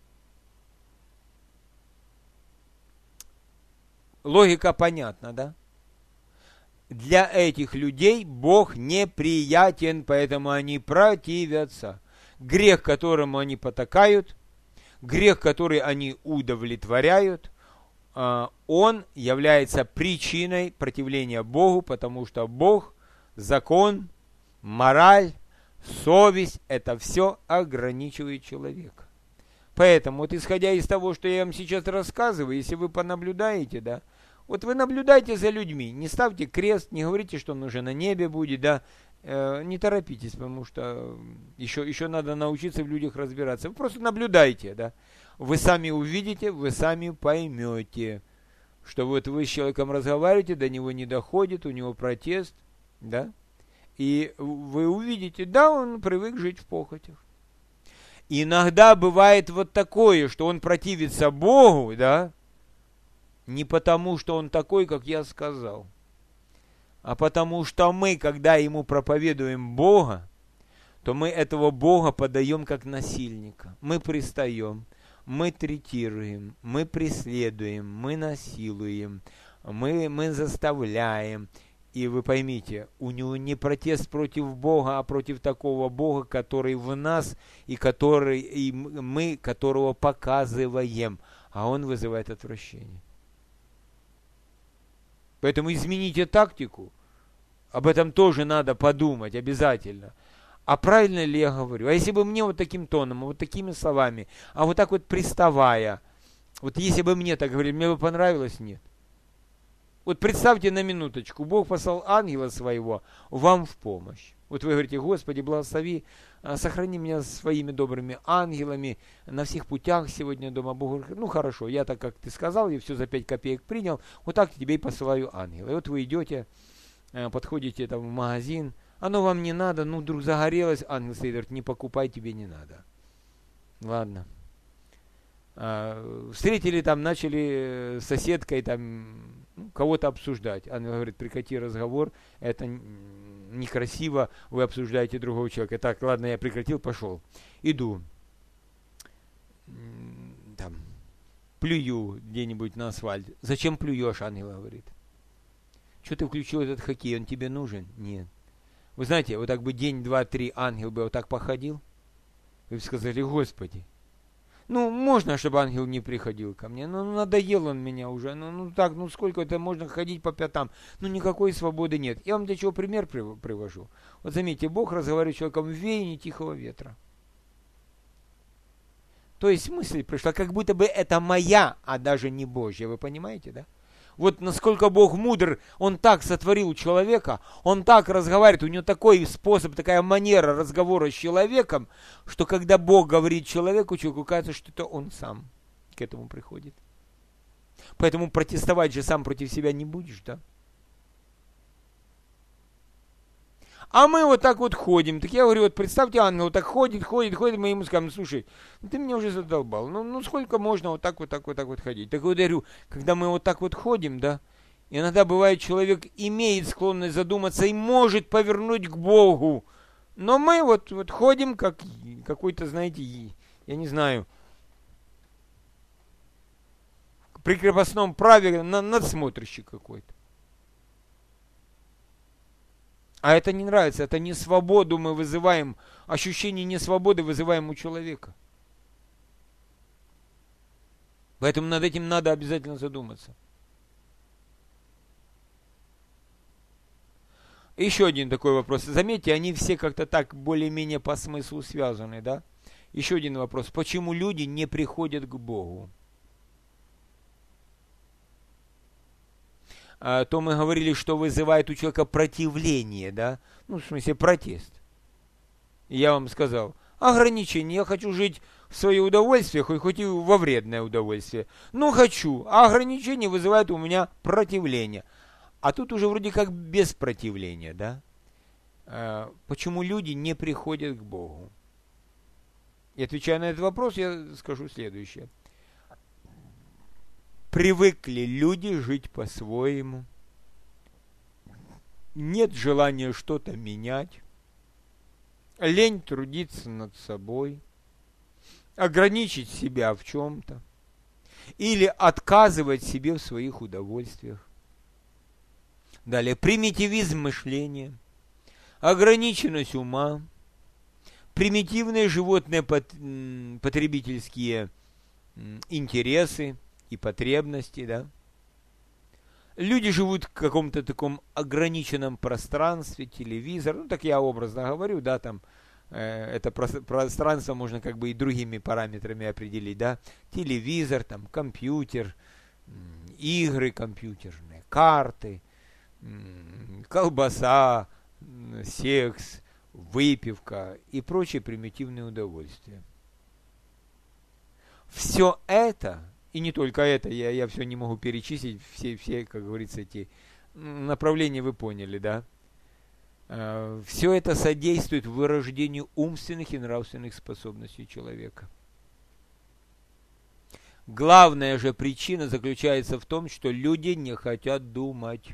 Логика понятна, да? Для этих людей Бог неприятен, поэтому они противятся. Грех, которому они потакают, грех, который они удовлетворяют, он является причиной противления Богу, потому что Бог, закон, мораль, совесть – это все ограничивает человека. Поэтому, вот исходя из того, что я вам сейчас рассказываю, если вы понаблюдаете, да, вот вы наблюдайте за людьми, не ставьте крест, не говорите, что он уже на небе будет, да, э, не торопитесь, потому что еще, еще надо научиться в людях разбираться. Вы просто наблюдайте, да, вы сами увидите, вы сами поймете, что вот вы с человеком разговариваете, до него не доходит, у него протест, да, и вы увидите, да, он привык жить в похотях. Иногда бывает вот такое, что он противится Богу, да, не потому, что он такой, как я сказал, а потому, что мы, когда ему проповедуем Бога, то мы этого Бога подаем как насильника. Мы пристаем, мы третируем, мы преследуем, мы насилуем, мы, мы заставляем. И вы поймите, у него не протест против Бога, а против такого Бога, который в нас, и, который, и мы, которого показываем, а он вызывает отвращение. Поэтому измените тактику, об этом тоже надо подумать обязательно. А правильно ли я говорю? А если бы мне вот таким тоном, вот такими словами, а вот так вот приставая, вот если бы мне так говорили, мне бы понравилось? Нет. Вот представьте на минуточку, Бог послал ангела своего вам в помощь. Вот вы говорите, Господи, благослови, сохрани меня своими добрыми ангелами на всех путях сегодня дома. Бог говорит, ну хорошо, я так, как ты сказал, я все за пять копеек принял, вот так тебе и посылаю ангела. И вот вы идете, подходите там в магазин, оно вам не надо, ну вдруг загорелось, ангел стоит, говорит, не покупай, тебе не надо. Ладно. Встретили там, начали с соседкой там кого-то обсуждать. Ангел говорит, прекрати разговор, это некрасиво, вы обсуждаете другого человека. Так, ладно, я прекратил, пошел. Иду. Там, плюю где-нибудь на асфальт. Зачем плюешь, ангел говорит. Что ты включил этот хоккей, он тебе нужен? Нет. Вы знаете, вот так бы день, два, три ангел бы вот так походил, вы бы сказали, Господи, ну, можно, чтобы ангел не приходил ко мне. Ну, надоел он меня уже. Ну, ну так, ну сколько это можно ходить по пятам? Ну, никакой свободы нет. Я вам для чего пример привожу. Вот заметьте, Бог разговаривает с человеком в веянии тихого ветра. То есть мысль пришла, как будто бы это моя, а даже не Божья. Вы понимаете, да? Вот насколько Бог мудр, Он так сотворил человека, Он так разговаривает, у Него такой способ, такая манера разговора с человеком, что когда Бог говорит человеку, человеку кажется, что это Он сам к этому приходит. Поэтому протестовать же сам против себя не будешь, да? А мы вот так вот ходим. Так я говорю, вот представьте, ангел вот так ходит, ходит, ходит, мы ему скажем, слушай, ну ты меня уже задолбал, ну, ну сколько можно вот так вот так вот так вот ходить? Так вот я говорю, когда мы вот так вот ходим, да, иногда бывает, человек имеет склонность задуматься и может повернуть к Богу. Но мы вот, вот ходим, как какой-то, знаете, я не знаю, при крепостном праве на, надсмотрщик какой-то. А это не нравится, это не свободу мы вызываем, ощущение несвободы вызываем у человека. Поэтому над этим надо обязательно задуматься. Еще один такой вопрос. Заметьте, они все как-то так более-менее по смыслу связаны, да? Еще один вопрос. Почему люди не приходят к Богу? А, то мы говорили, что вызывает у человека противление, да? Ну, в смысле, протест. И я вам сказал, ограничение. Я хочу жить в свое удовольствие, хоть, хоть и во вредное удовольствие. Ну, хочу. А ограничение вызывает у меня противление. А тут уже вроде как без противления, да? А, почему люди не приходят к Богу? И отвечая на этот вопрос, я скажу следующее. Привыкли люди жить по-своему. Нет желания что-то менять. Лень трудиться над собой. Ограничить себя в чем-то. Или отказывать себе в своих удовольствиях. Далее, примитивизм мышления. Ограниченность ума. Примитивные животные потребительские интересы и потребности, да. Люди живут в каком-то таком ограниченном пространстве, телевизор, ну так я образно говорю, да, там э, это пространство можно как бы и другими параметрами определить, да, телевизор, там компьютер, игры компьютерные, карты, колбаса, секс, выпивка и прочие примитивные удовольствия. Все это, и не только это, я, я все не могу перечислить, все, все, как говорится, эти направления вы поняли, да? Все это содействует вырождению умственных и нравственных способностей человека. Главная же причина заключается в том, что люди не хотят думать.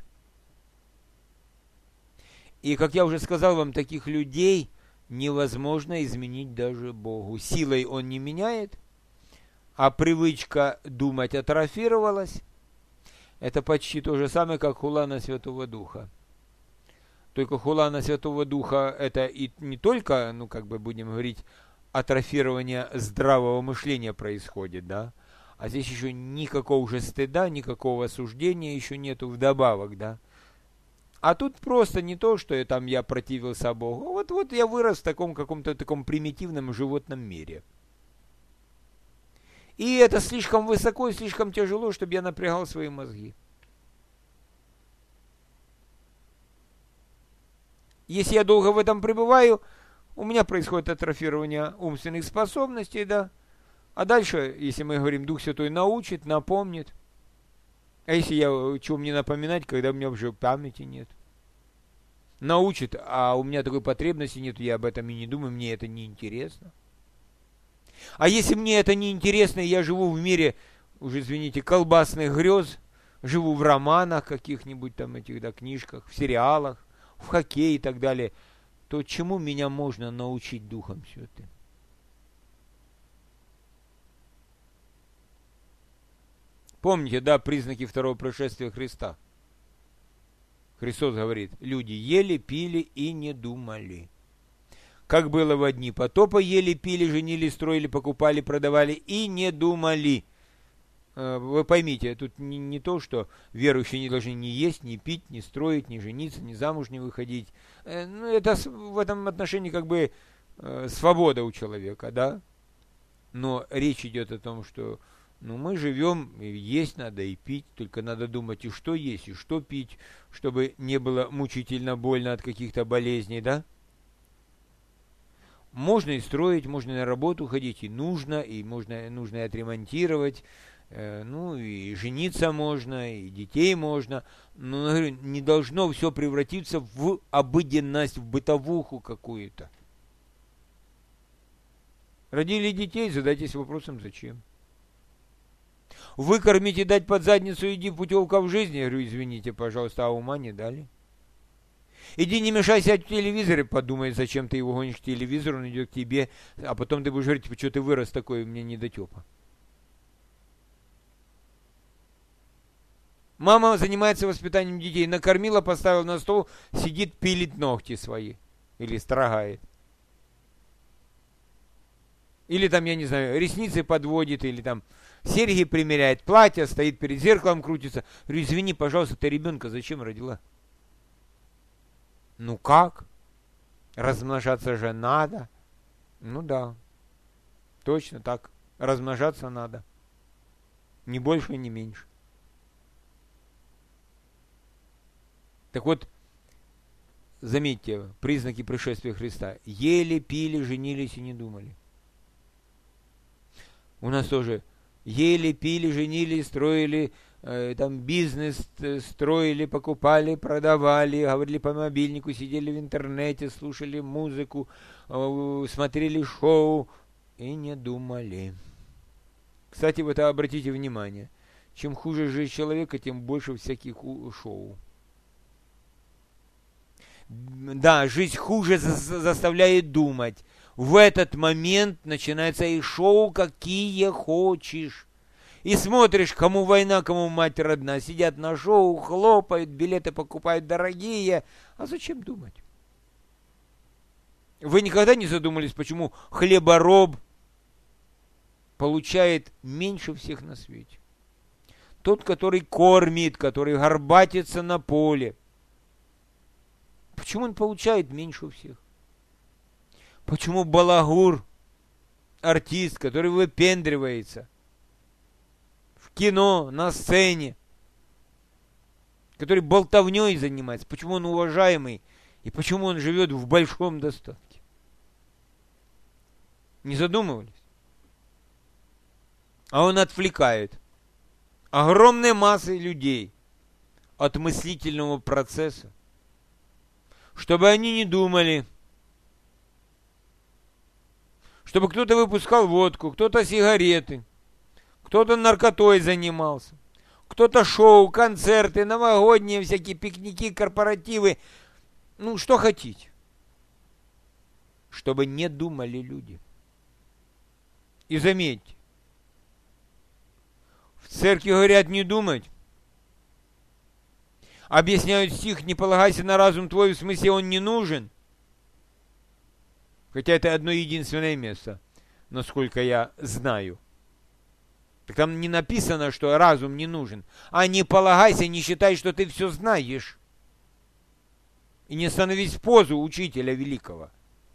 И, как я уже сказал вам, таких людей невозможно изменить даже Богу. Силой он не меняет, а привычка думать атрофировалась. Это почти то же самое, как хула на Святого Духа. Только хула на Святого Духа это и не только, ну как бы будем говорить, атрофирование здравого мышления происходит, да, а здесь еще никакого уже стыда, никакого осуждения еще нету вдобавок, да. А тут просто не то, что я, там я противился Богу, вот, вот я вырос в таком каком-то таком примитивном животном мире. И это слишком высоко и слишком тяжело, чтобы я напрягал свои мозги. Если я долго в этом пребываю, у меня происходит атрофирование умственных способностей, да. А дальше, если мы говорим, Дух Святой научит, напомнит. А если я чего мне напоминать, когда у меня уже памяти нет? Научит, а у меня такой потребности нет, я об этом и не думаю, мне это не интересно. А если мне это не интересно, и я живу в мире, уже, извините, колбасных грез, живу в романах каких-нибудь там, этих, да, книжках, в сериалах, в хоккее и так далее, то чему меня можно научить Духом Святым? Помните, да, признаки второго пришествия Христа? Христос говорит, люди ели, пили и не думали. Как было в дни потопа, ели, пили, женили, строили, покупали, продавали и не думали. Вы поймите, тут не, не то, что верующие не должны ни есть, ни пить, ни строить, ни жениться, ни замуж не выходить. Ну, это в этом отношении как бы свобода у человека, да? Но речь идет о том, что Ну, мы живем, и есть надо, и пить, только надо думать, и что есть, и что пить, чтобы не было мучительно больно от каких-то болезней, да? Можно и строить, можно и на работу ходить, и нужно, и можно, нужно и отремонтировать, э, ну, и жениться можно, и детей можно, но, говорю, не должно все превратиться в обыденность, в бытовуху какую-то. Родили детей, задайтесь вопросом, зачем? Выкормить и дать под задницу, иди, путевка в жизнь. Я говорю, извините, пожалуйста, а ума не дали? Иди, не мешай, сядь в телевизоре, подумай, зачем ты его гонишь к телевизору, он идет к тебе, а потом ты будешь говорить, типа, что ты вырос такой, мне не дотепа. Мама занимается воспитанием детей, накормила, поставила на стол, сидит, пилит ногти свои или строгает. Или там, я не знаю, ресницы подводит, или там серьги примеряет, платье, стоит перед зеркалом, крутится. Говорю, извини, пожалуйста, ты ребенка зачем родила? Ну как? Размножаться же надо. Ну да, точно так. Размножаться надо. Ни больше, ни меньше. Так вот, заметьте, признаки пришествия Христа. Ели, пили, женились и не думали. У нас тоже ели, пили, женились, строили э, там бизнес, э, строили, покупали, продавали, говорили по мобильнику, сидели в интернете, слушали музыку, э, смотрели шоу и не думали. Кстати, вот обратите внимание, чем хуже жизнь человека, тем больше всяких шоу. Да, жизнь хуже за- заставляет думать. В этот момент начинается и шоу, какие хочешь. И смотришь, кому война, кому мать родна. Сидят на шоу, хлопают, билеты покупают дорогие. А зачем думать? Вы никогда не задумались, почему хлебороб получает меньше всех на свете? Тот, который кормит, который горбатится на поле. Почему он получает меньше всех? Почему балагур, артист, который выпендривается в кино, на сцене, который болтовней занимается, почему он уважаемый и почему он живет в большом достатке? Не задумывались? А он отвлекает огромные массы людей от мыслительного процесса, чтобы они не думали, чтобы кто-то выпускал водку, кто-то сигареты, кто-то наркотой занимался, кто-то шоу, концерты, новогодние всякие пикники, корпоративы. Ну, что хотите. Чтобы не думали люди. И заметьте, в церкви говорят не думать. Объясняют стих, не полагайся на разум твой, в смысле он не нужен. Хотя это одно единственное место, насколько я знаю. Так там не написано, что разум не нужен. А не полагайся, не считай, что ты все знаешь. И не становись в позу учителя великого.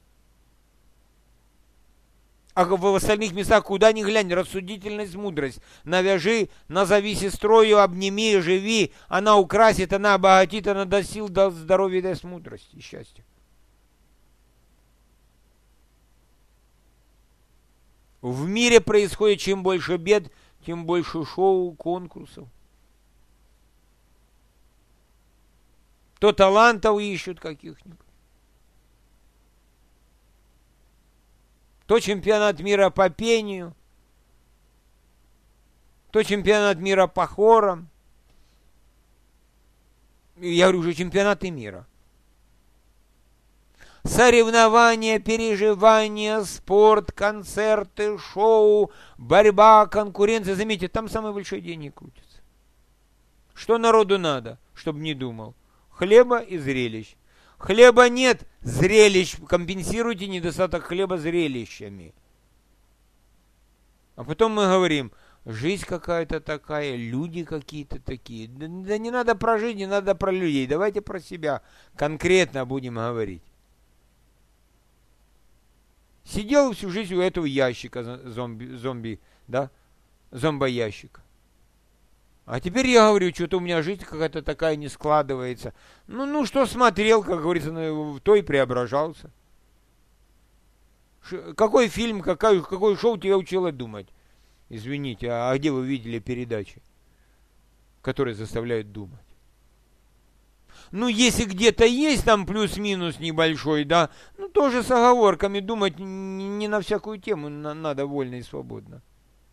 А в остальных местах, куда ни глянь, рассудительность, мудрость. Навяжи, назови сестрою, обними, живи. Она украсит, она обогатит, она даст сил, даст здоровья, даст мудрость и счастье. В мире происходит чем больше бед, тем больше шоу, конкурсов. То талантов ищут каких-нибудь, то чемпионат мира по пению, то чемпионат мира по хорам. Я говорю уже чемпионаты мира. Соревнования, переживания, спорт, концерты, шоу, борьба, конкуренция. Заметьте, там самые большие деньги крутятся. Что народу надо, чтобы не думал? Хлеба и зрелищ. Хлеба нет, зрелищ. Компенсируйте недостаток хлеба зрелищами. А потом мы говорим, жизнь какая-то такая, люди какие-то такие. Да, да не надо про жизнь, не надо про людей. Давайте про себя конкретно будем говорить. Сидел всю жизнь у этого ящика зомби, зомби, да? зомбоящика. А теперь я говорю, что-то у меня жизнь какая-то такая не складывается. Ну, ну что смотрел, как говорится, в то и преображался. Ш- какой фильм, какой, какой шоу тебя учило думать? Извините, а, а где вы видели передачи, которые заставляют думать? Ну, если где-то есть там плюс-минус небольшой, да, ну, тоже с оговорками думать не, не на всякую тему на, надо вольно и свободно.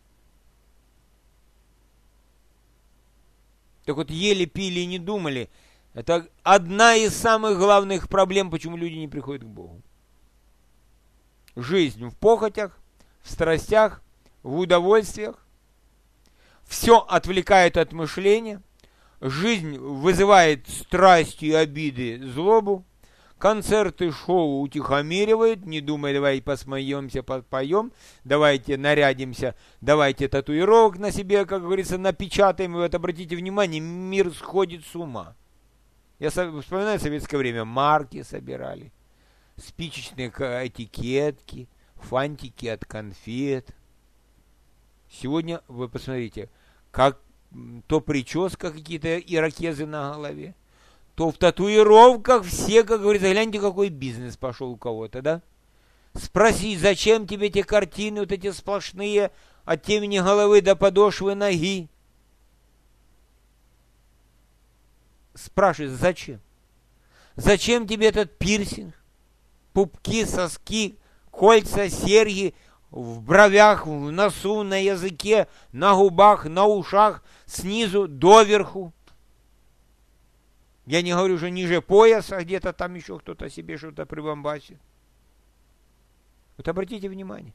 Так вот, ели, пили и не думали. Это одна из самых главных проблем, почему люди не приходят к Богу. Жизнь в похотях, в страстях, в удовольствиях. Все отвлекает от мышления. Жизнь вызывает страсти, обиды, злобу. Концерты, шоу утихомиривают. Не думай, давай посмеемся, попоем. Давайте нарядимся, давайте татуировок на себе, как говорится, напечатаем. И вот обратите внимание, мир сходит с ума. Я вспоминаю советское время. Марки собирали, спичечные этикетки, фантики от конфет. Сегодня вы посмотрите, как то прическа какие-то ирокезы на голове, то в татуировках все, как говорится, гляньте, какой бизнес пошел у кого-то, да? Спроси, зачем тебе эти картины, вот эти сплошные, от темени головы до подошвы ноги? Спрашивай, зачем? Зачем тебе этот пирсинг? Пупки, соски, кольца, серьги в бровях, в носу, на языке, на губах, на ушах, снизу доверху. Я не говорю, что ниже пояса, где-то там еще кто-то себе что-то прибамбасит. Вот обратите внимание.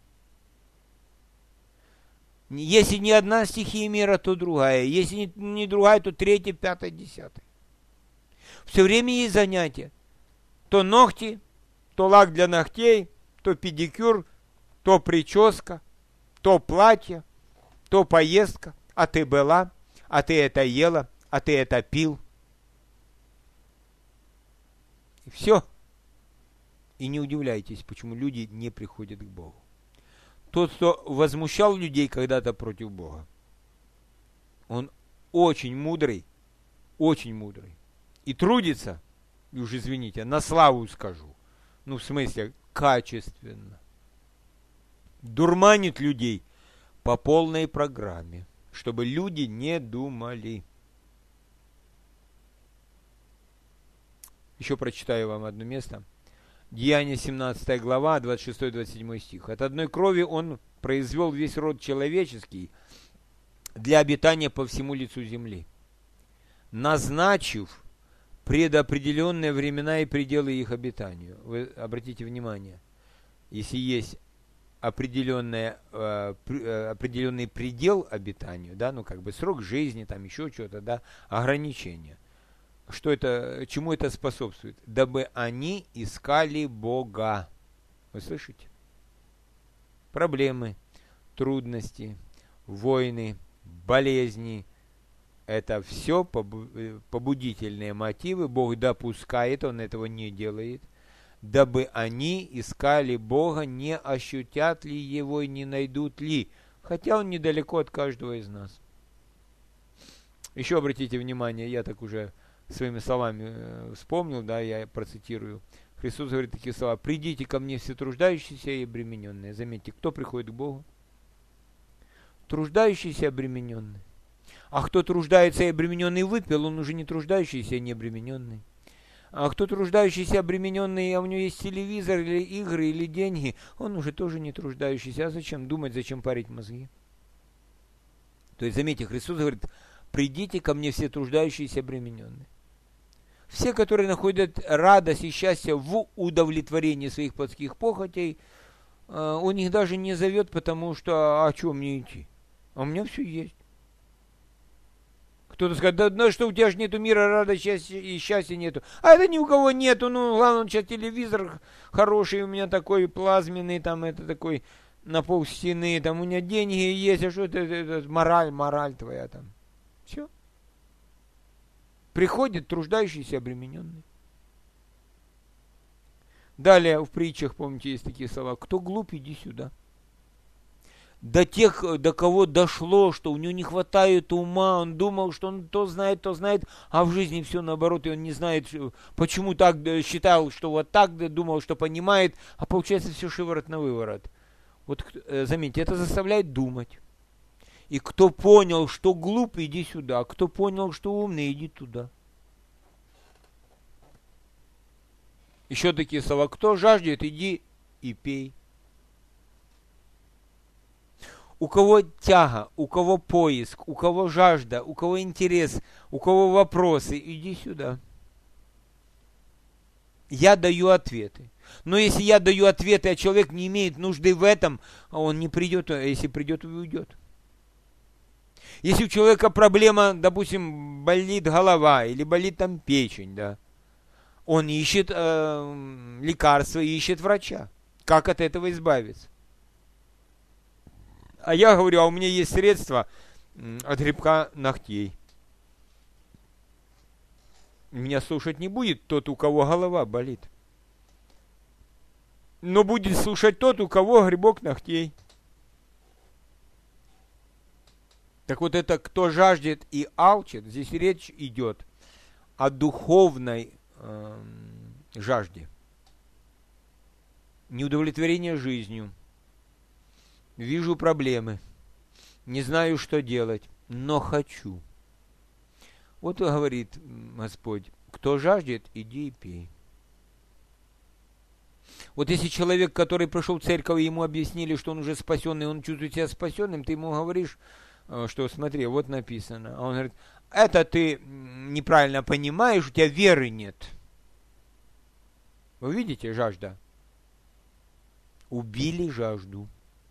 Если не одна стихия мира, то другая. Если не, не другая, то третья, пятая, десятая. Все время есть занятия. То ногти, то лак для ногтей, то педикюр, то прическа, то платье, то поездка. А ты была, а ты это ела, а ты это пил. И все. И не удивляйтесь, почему люди не приходят к Богу. Тот, кто возмущал людей когда-то против Бога, он очень мудрый, очень мудрый. И трудится, и уж извините, на славу скажу. Ну, в смысле, качественно. Дурманит людей по полной программе, чтобы люди не думали. Еще прочитаю вам одно место. Деяния семнадцатая глава, двадцать шестой двадцать седьмой стих. От одной крови он произвел весь род человеческий для обитания по всему лицу земли, назначив предопределенные времена и пределы их обитанию. Вы обратите внимание, если есть определенное, э, определенный предел обитанию, да, ну как бы срок жизни, там еще что-то, да, ограничения. Что это, чему это способствует? Дабы они искали Бога. Вы слышите? Проблемы, трудности, войны, болезни. Это все побудительные мотивы. Бог допускает, Он этого не делает. Дабы они искали Бога, не ощутят ли Его и не найдут ли. Хотя Он недалеко от каждого из нас. Еще обратите внимание, я так уже своими словами э, вспомнил, да, я процитирую. Христос говорит такие слова: «Придите ко мне все труждающиеся и обремененные». Заметьте, кто приходит к Богу? Труждающиеся и обремененные. А кто труждается и обремененный выпил, он уже не труждающийся и не обремененный. А кто труждающийся и обремененный, а у него есть телевизор или игры или деньги, он уже тоже не труждающийся. А зачем думать, зачем парить мозги? То есть, заметьте, Христос говорит: «Придите ко мне все труждающиеся и обремененные». Все, которые находят радость и счастье в удовлетворении своих плотских похотей, он их даже не зовет, потому что, а что мне идти? А у меня все есть. Кто-то скажет: да, да что у тебя же нету мира, радости счастья, и счастья нету. А это ни у кого нету. Ну, главное, сейчас телевизор хороший у меня такой, плазменный, там, это такой, на пол стены, там, у меня деньги есть, а что это, это, это мораль, мораль твоя там. Все. Приходит труждающийся, обремененный. Далее в притчах, помните, есть такие слова: кто глуп, иди сюда. до тех, до кого дошло, что у него не хватает ума, он думал, что он то знает, то знает, а в жизни все наоборот, и он не знает, почему так считал, что вот так думал, что понимает, а получается все шиворот на выворот. Вот заметьте, это заставляет думать. И кто понял, что глуп, иди сюда, кто понял, что умный, иди туда. Еще такие слова, кто жаждет, иди и пей. У кого тяга, у кого поиск, у кого жажда, у кого интерес, у кого вопросы, иди сюда. Я даю ответы. Но если я даю ответы, а человек не имеет нужды в этом, он не придет, а если придет, уйдет. Если у человека проблема, допустим, болит голова или болит там печень, да, он ищет э, лекарства, ищет врача. Как от этого избавиться? А я говорю, а у меня есть средства от грибка ногтей. Меня слушать не будет тот, у кого голова болит. Но будет слушать тот, у кого грибок ногтей. Так вот это, кто жаждет и алчит, здесь речь идет о духовной э, жажде. Неудовлетворение жизнью. Вижу проблемы. Не знаю, что делать, но хочу. Вот и говорит Господь, кто жаждет, иди и пей. Вот если человек, который пришел в церковь, ему объяснили, что он уже спасенный, он чувствует себя спасенным, ты ему говоришь, что смотри, вот написано. А он говорит, это ты неправильно понимаешь, у тебя веры нет. Вы видите, жажда? Убили жажду.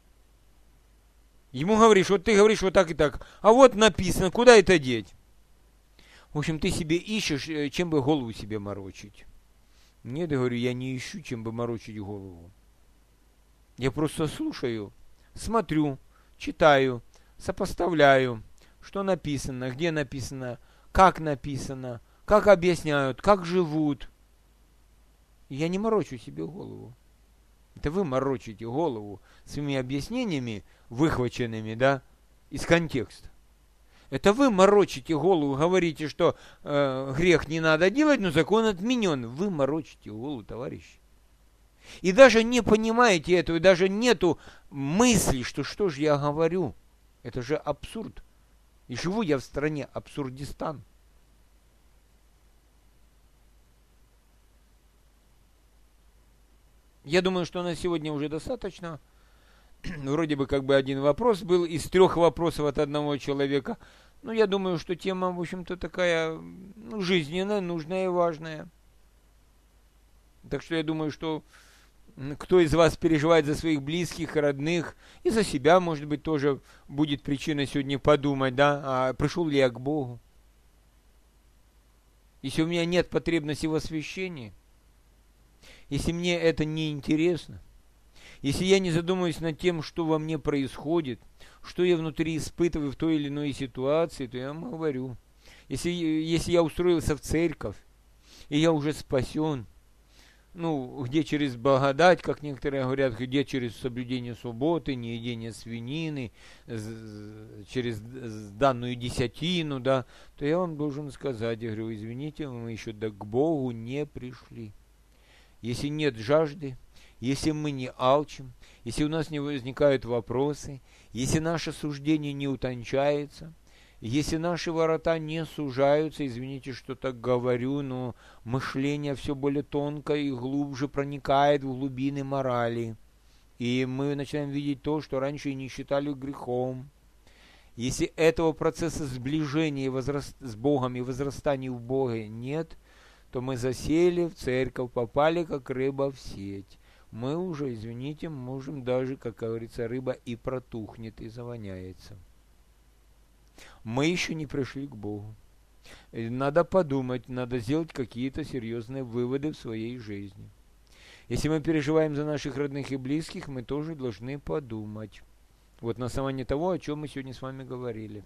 Ему говоришь, вот ты говоришь вот так и так, а вот написано, куда это деть? В общем, ты себе ищешь, чем бы голову себе морочить. Нет, я говорю, я не ищу, чем бы морочить голову. Я просто слушаю, смотрю, читаю, сопоставляю, что написано, где написано, как написано, как объясняют, как живут. Я не морочу себе голову. Это вы морочите голову своими объяснениями, выхваченными, да, из контекста. Это вы морочите голову, говорите, что э, грех не надо делать, но закон отменен. Вы морочите голову, товарищи. И даже не понимаете этого, и даже нету мысли, что что же я говорю. Это же абсурд. И живу я в стране абсурдистан. Я думаю, что на сегодня уже достаточно. Вроде бы как бы один вопрос был из трех вопросов от одного человека. Ну, я думаю, что тема, в общем-то, такая ну, жизненная, нужная и важная. Так что я думаю, что кто из вас переживает за своих близких, родных, и за себя, может быть, тоже будет причина сегодня подумать, да, а пришел ли я к Богу? Если у меня нет потребности в освящении, если мне это не интересно, если я не задумываюсь над тем, что во мне происходит, что я внутри испытываю в той или иной ситуации, то я вам говорю. Если, если я устроился в церковь, и я уже спасен, ну, где через благодать, как некоторые говорят, где через соблюдение субботы, неедение свинины, через данную десятину, да, то я вам должен сказать, я говорю, извините, мы еще до к Богу не пришли. Если нет жажды, если мы не алчим, если у нас не возникают вопросы, если наше суждение не утончается, если наши ворота не сужаются, извините, что так говорю, но мышление все более тонко и глубже проникает в глубины морали, и мы начинаем видеть то, что раньше и не считали грехом. Если этого процесса сближения и возраст... с Богом и возрастания в Боге нет, то мы засели в церковь, попали как рыба в сеть. Мы уже, извините, можем даже, как говорится, рыба и протухнет, и завоняется. Мы еще не пришли к Богу. Надо подумать, надо сделать какие-то серьезные выводы в своей жизни. Если мы переживаем за наших родных и близких, мы тоже должны подумать. Вот на основании того, о чем мы сегодня с вами говорили.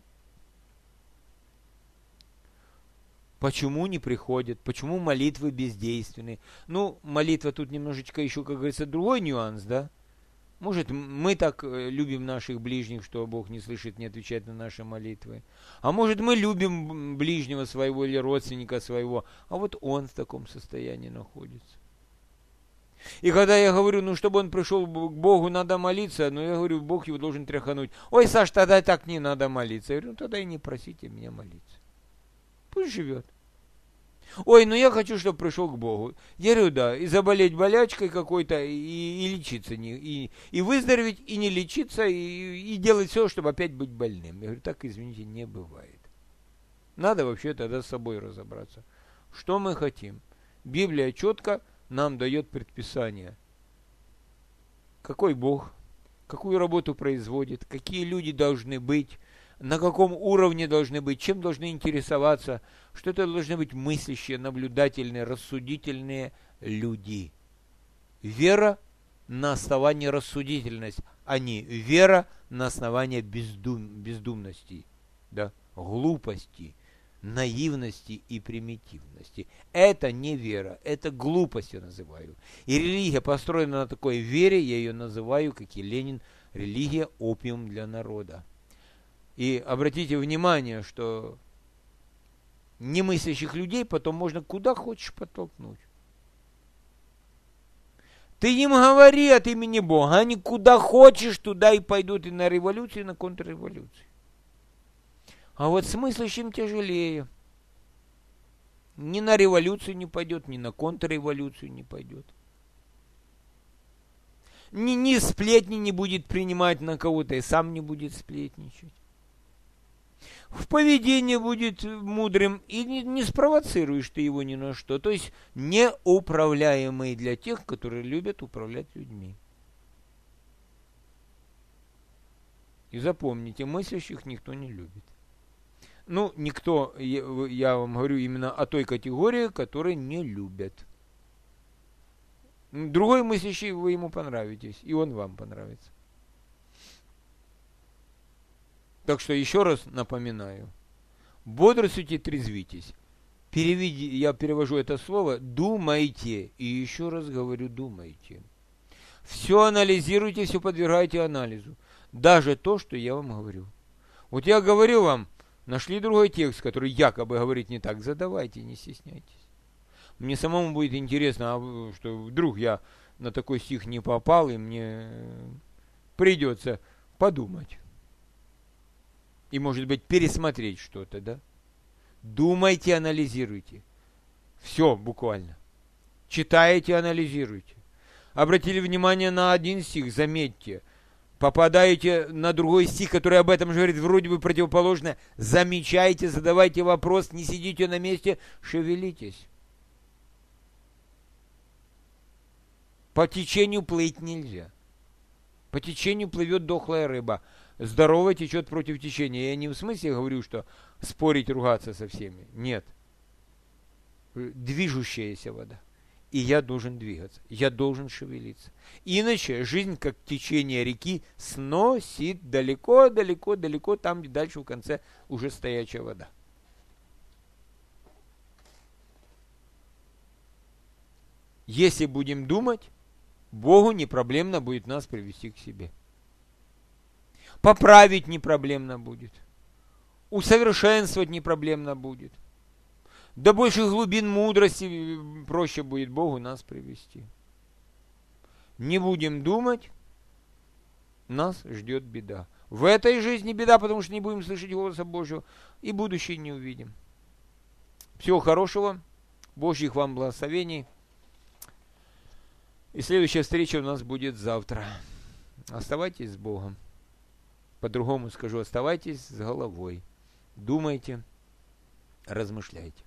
Почему не приходят? Почему молитвы бездейственны? Ну, молитва тут немножечко еще, как говорится, другой нюанс, да? Может, мы так любим наших ближних, что Бог не слышит, не отвечает на наши молитвы. А может, мы любим ближнего своего или родственника своего, а вот он в таком состоянии находится. И когда я говорю, ну, чтобы он пришел к Богу, надо молиться, но я говорю, Бог его должен тряхануть. Ой, Саш, тогда так не надо молиться. Я говорю, ну, тогда и не просите меня молиться. Пусть живет. Ой, ну я хочу, чтобы пришел к Богу. Я говорю, да, и заболеть болячкой какой-то, и, и лечиться, не, и, и выздороветь, и не лечиться, и, и делать все, чтобы опять быть больным. Я говорю, так, извините, не бывает. Надо вообще тогда с собой разобраться. Что мы хотим? Библия четко нам дает предписание. Какой Бог, какую работу производит, какие люди должны быть, на каком уровне должны быть, чем должны интересоваться, что это должны быть мыслящие, наблюдательные, рассудительные люди. Вера на основании рассудительности, а не вера на основании бездум, бездумности, да, глупости, наивности и примитивности. Это не вера, это глупость я называю. И религия, построена на такой вере, я ее называю, как и Ленин, религия опиум для народа. И обратите внимание, что немыслящих людей потом можно куда хочешь подтолкнуть. Ты им говори от имени Бога, они куда хочешь, туда и пойдут, и на революцию, и на контрреволюцию. А вот с мыслящим тяжелее. Ни на революцию не пойдет, ни на контрреволюцию не пойдет. Ни, ни сплетни не будет принимать на кого-то, и сам не будет сплетничать. В поведении будет мудрым, и не, не спровоцируешь ты его ни на что. То есть неуправляемый для тех, которые любят управлять людьми. И запомните, мыслящих никто не любит. Ну, никто, я вам говорю именно о той категории, которые не любят. Другой мыслящий, вы ему понравитесь, и он вам понравится. Так что еще раз напоминаю. Бодрствуйте, трезвитесь. Переведи, я перевожу это слово, думайте. И еще раз говорю, думайте. Все анализируйте, все подвергайте анализу. Даже то, что я вам говорю. Вот я говорю вам, нашли другой текст, который якобы говорит не так. Задавайте, не стесняйтесь. Мне самому будет интересно, а что вдруг я на такой стих не попал, и мне придется подумать. И, может быть, пересмотреть что-то, да? Думайте, анализируйте. Все буквально. Читаете, анализируйте. Обратили внимание на один стих, заметьте. Попадаете на другой стих, который об этом же говорит, вроде бы противоположное. Замечайте, задавайте вопрос, не сидите на месте, шевелитесь. По течению плыть нельзя. По течению плывет дохлая рыба. Здоровая течет против течения. Я не в смысле говорю, что спорить, ругаться со всеми. Нет. Движущаяся вода. И я должен двигаться. Я должен шевелиться. Иначе жизнь, как течение реки, сносит далеко, далеко, далеко, там, где дальше в конце уже стоячая вода. Если будем думать, Богу не проблемно будет нас привести к себе. Поправить не проблемно будет. Усовершенствовать не проблемно будет. До больших глубин мудрости проще будет Богу нас привести. Не будем думать, нас ждет беда. В этой жизни беда, потому что не будем слышать голоса Божьего, и будущее не увидим. Всего хорошего, Божьих вам благословений. И следующая встреча у нас будет завтра. Оставайтесь с Богом. По-другому скажу, оставайтесь с головой. Думайте, размышляйте.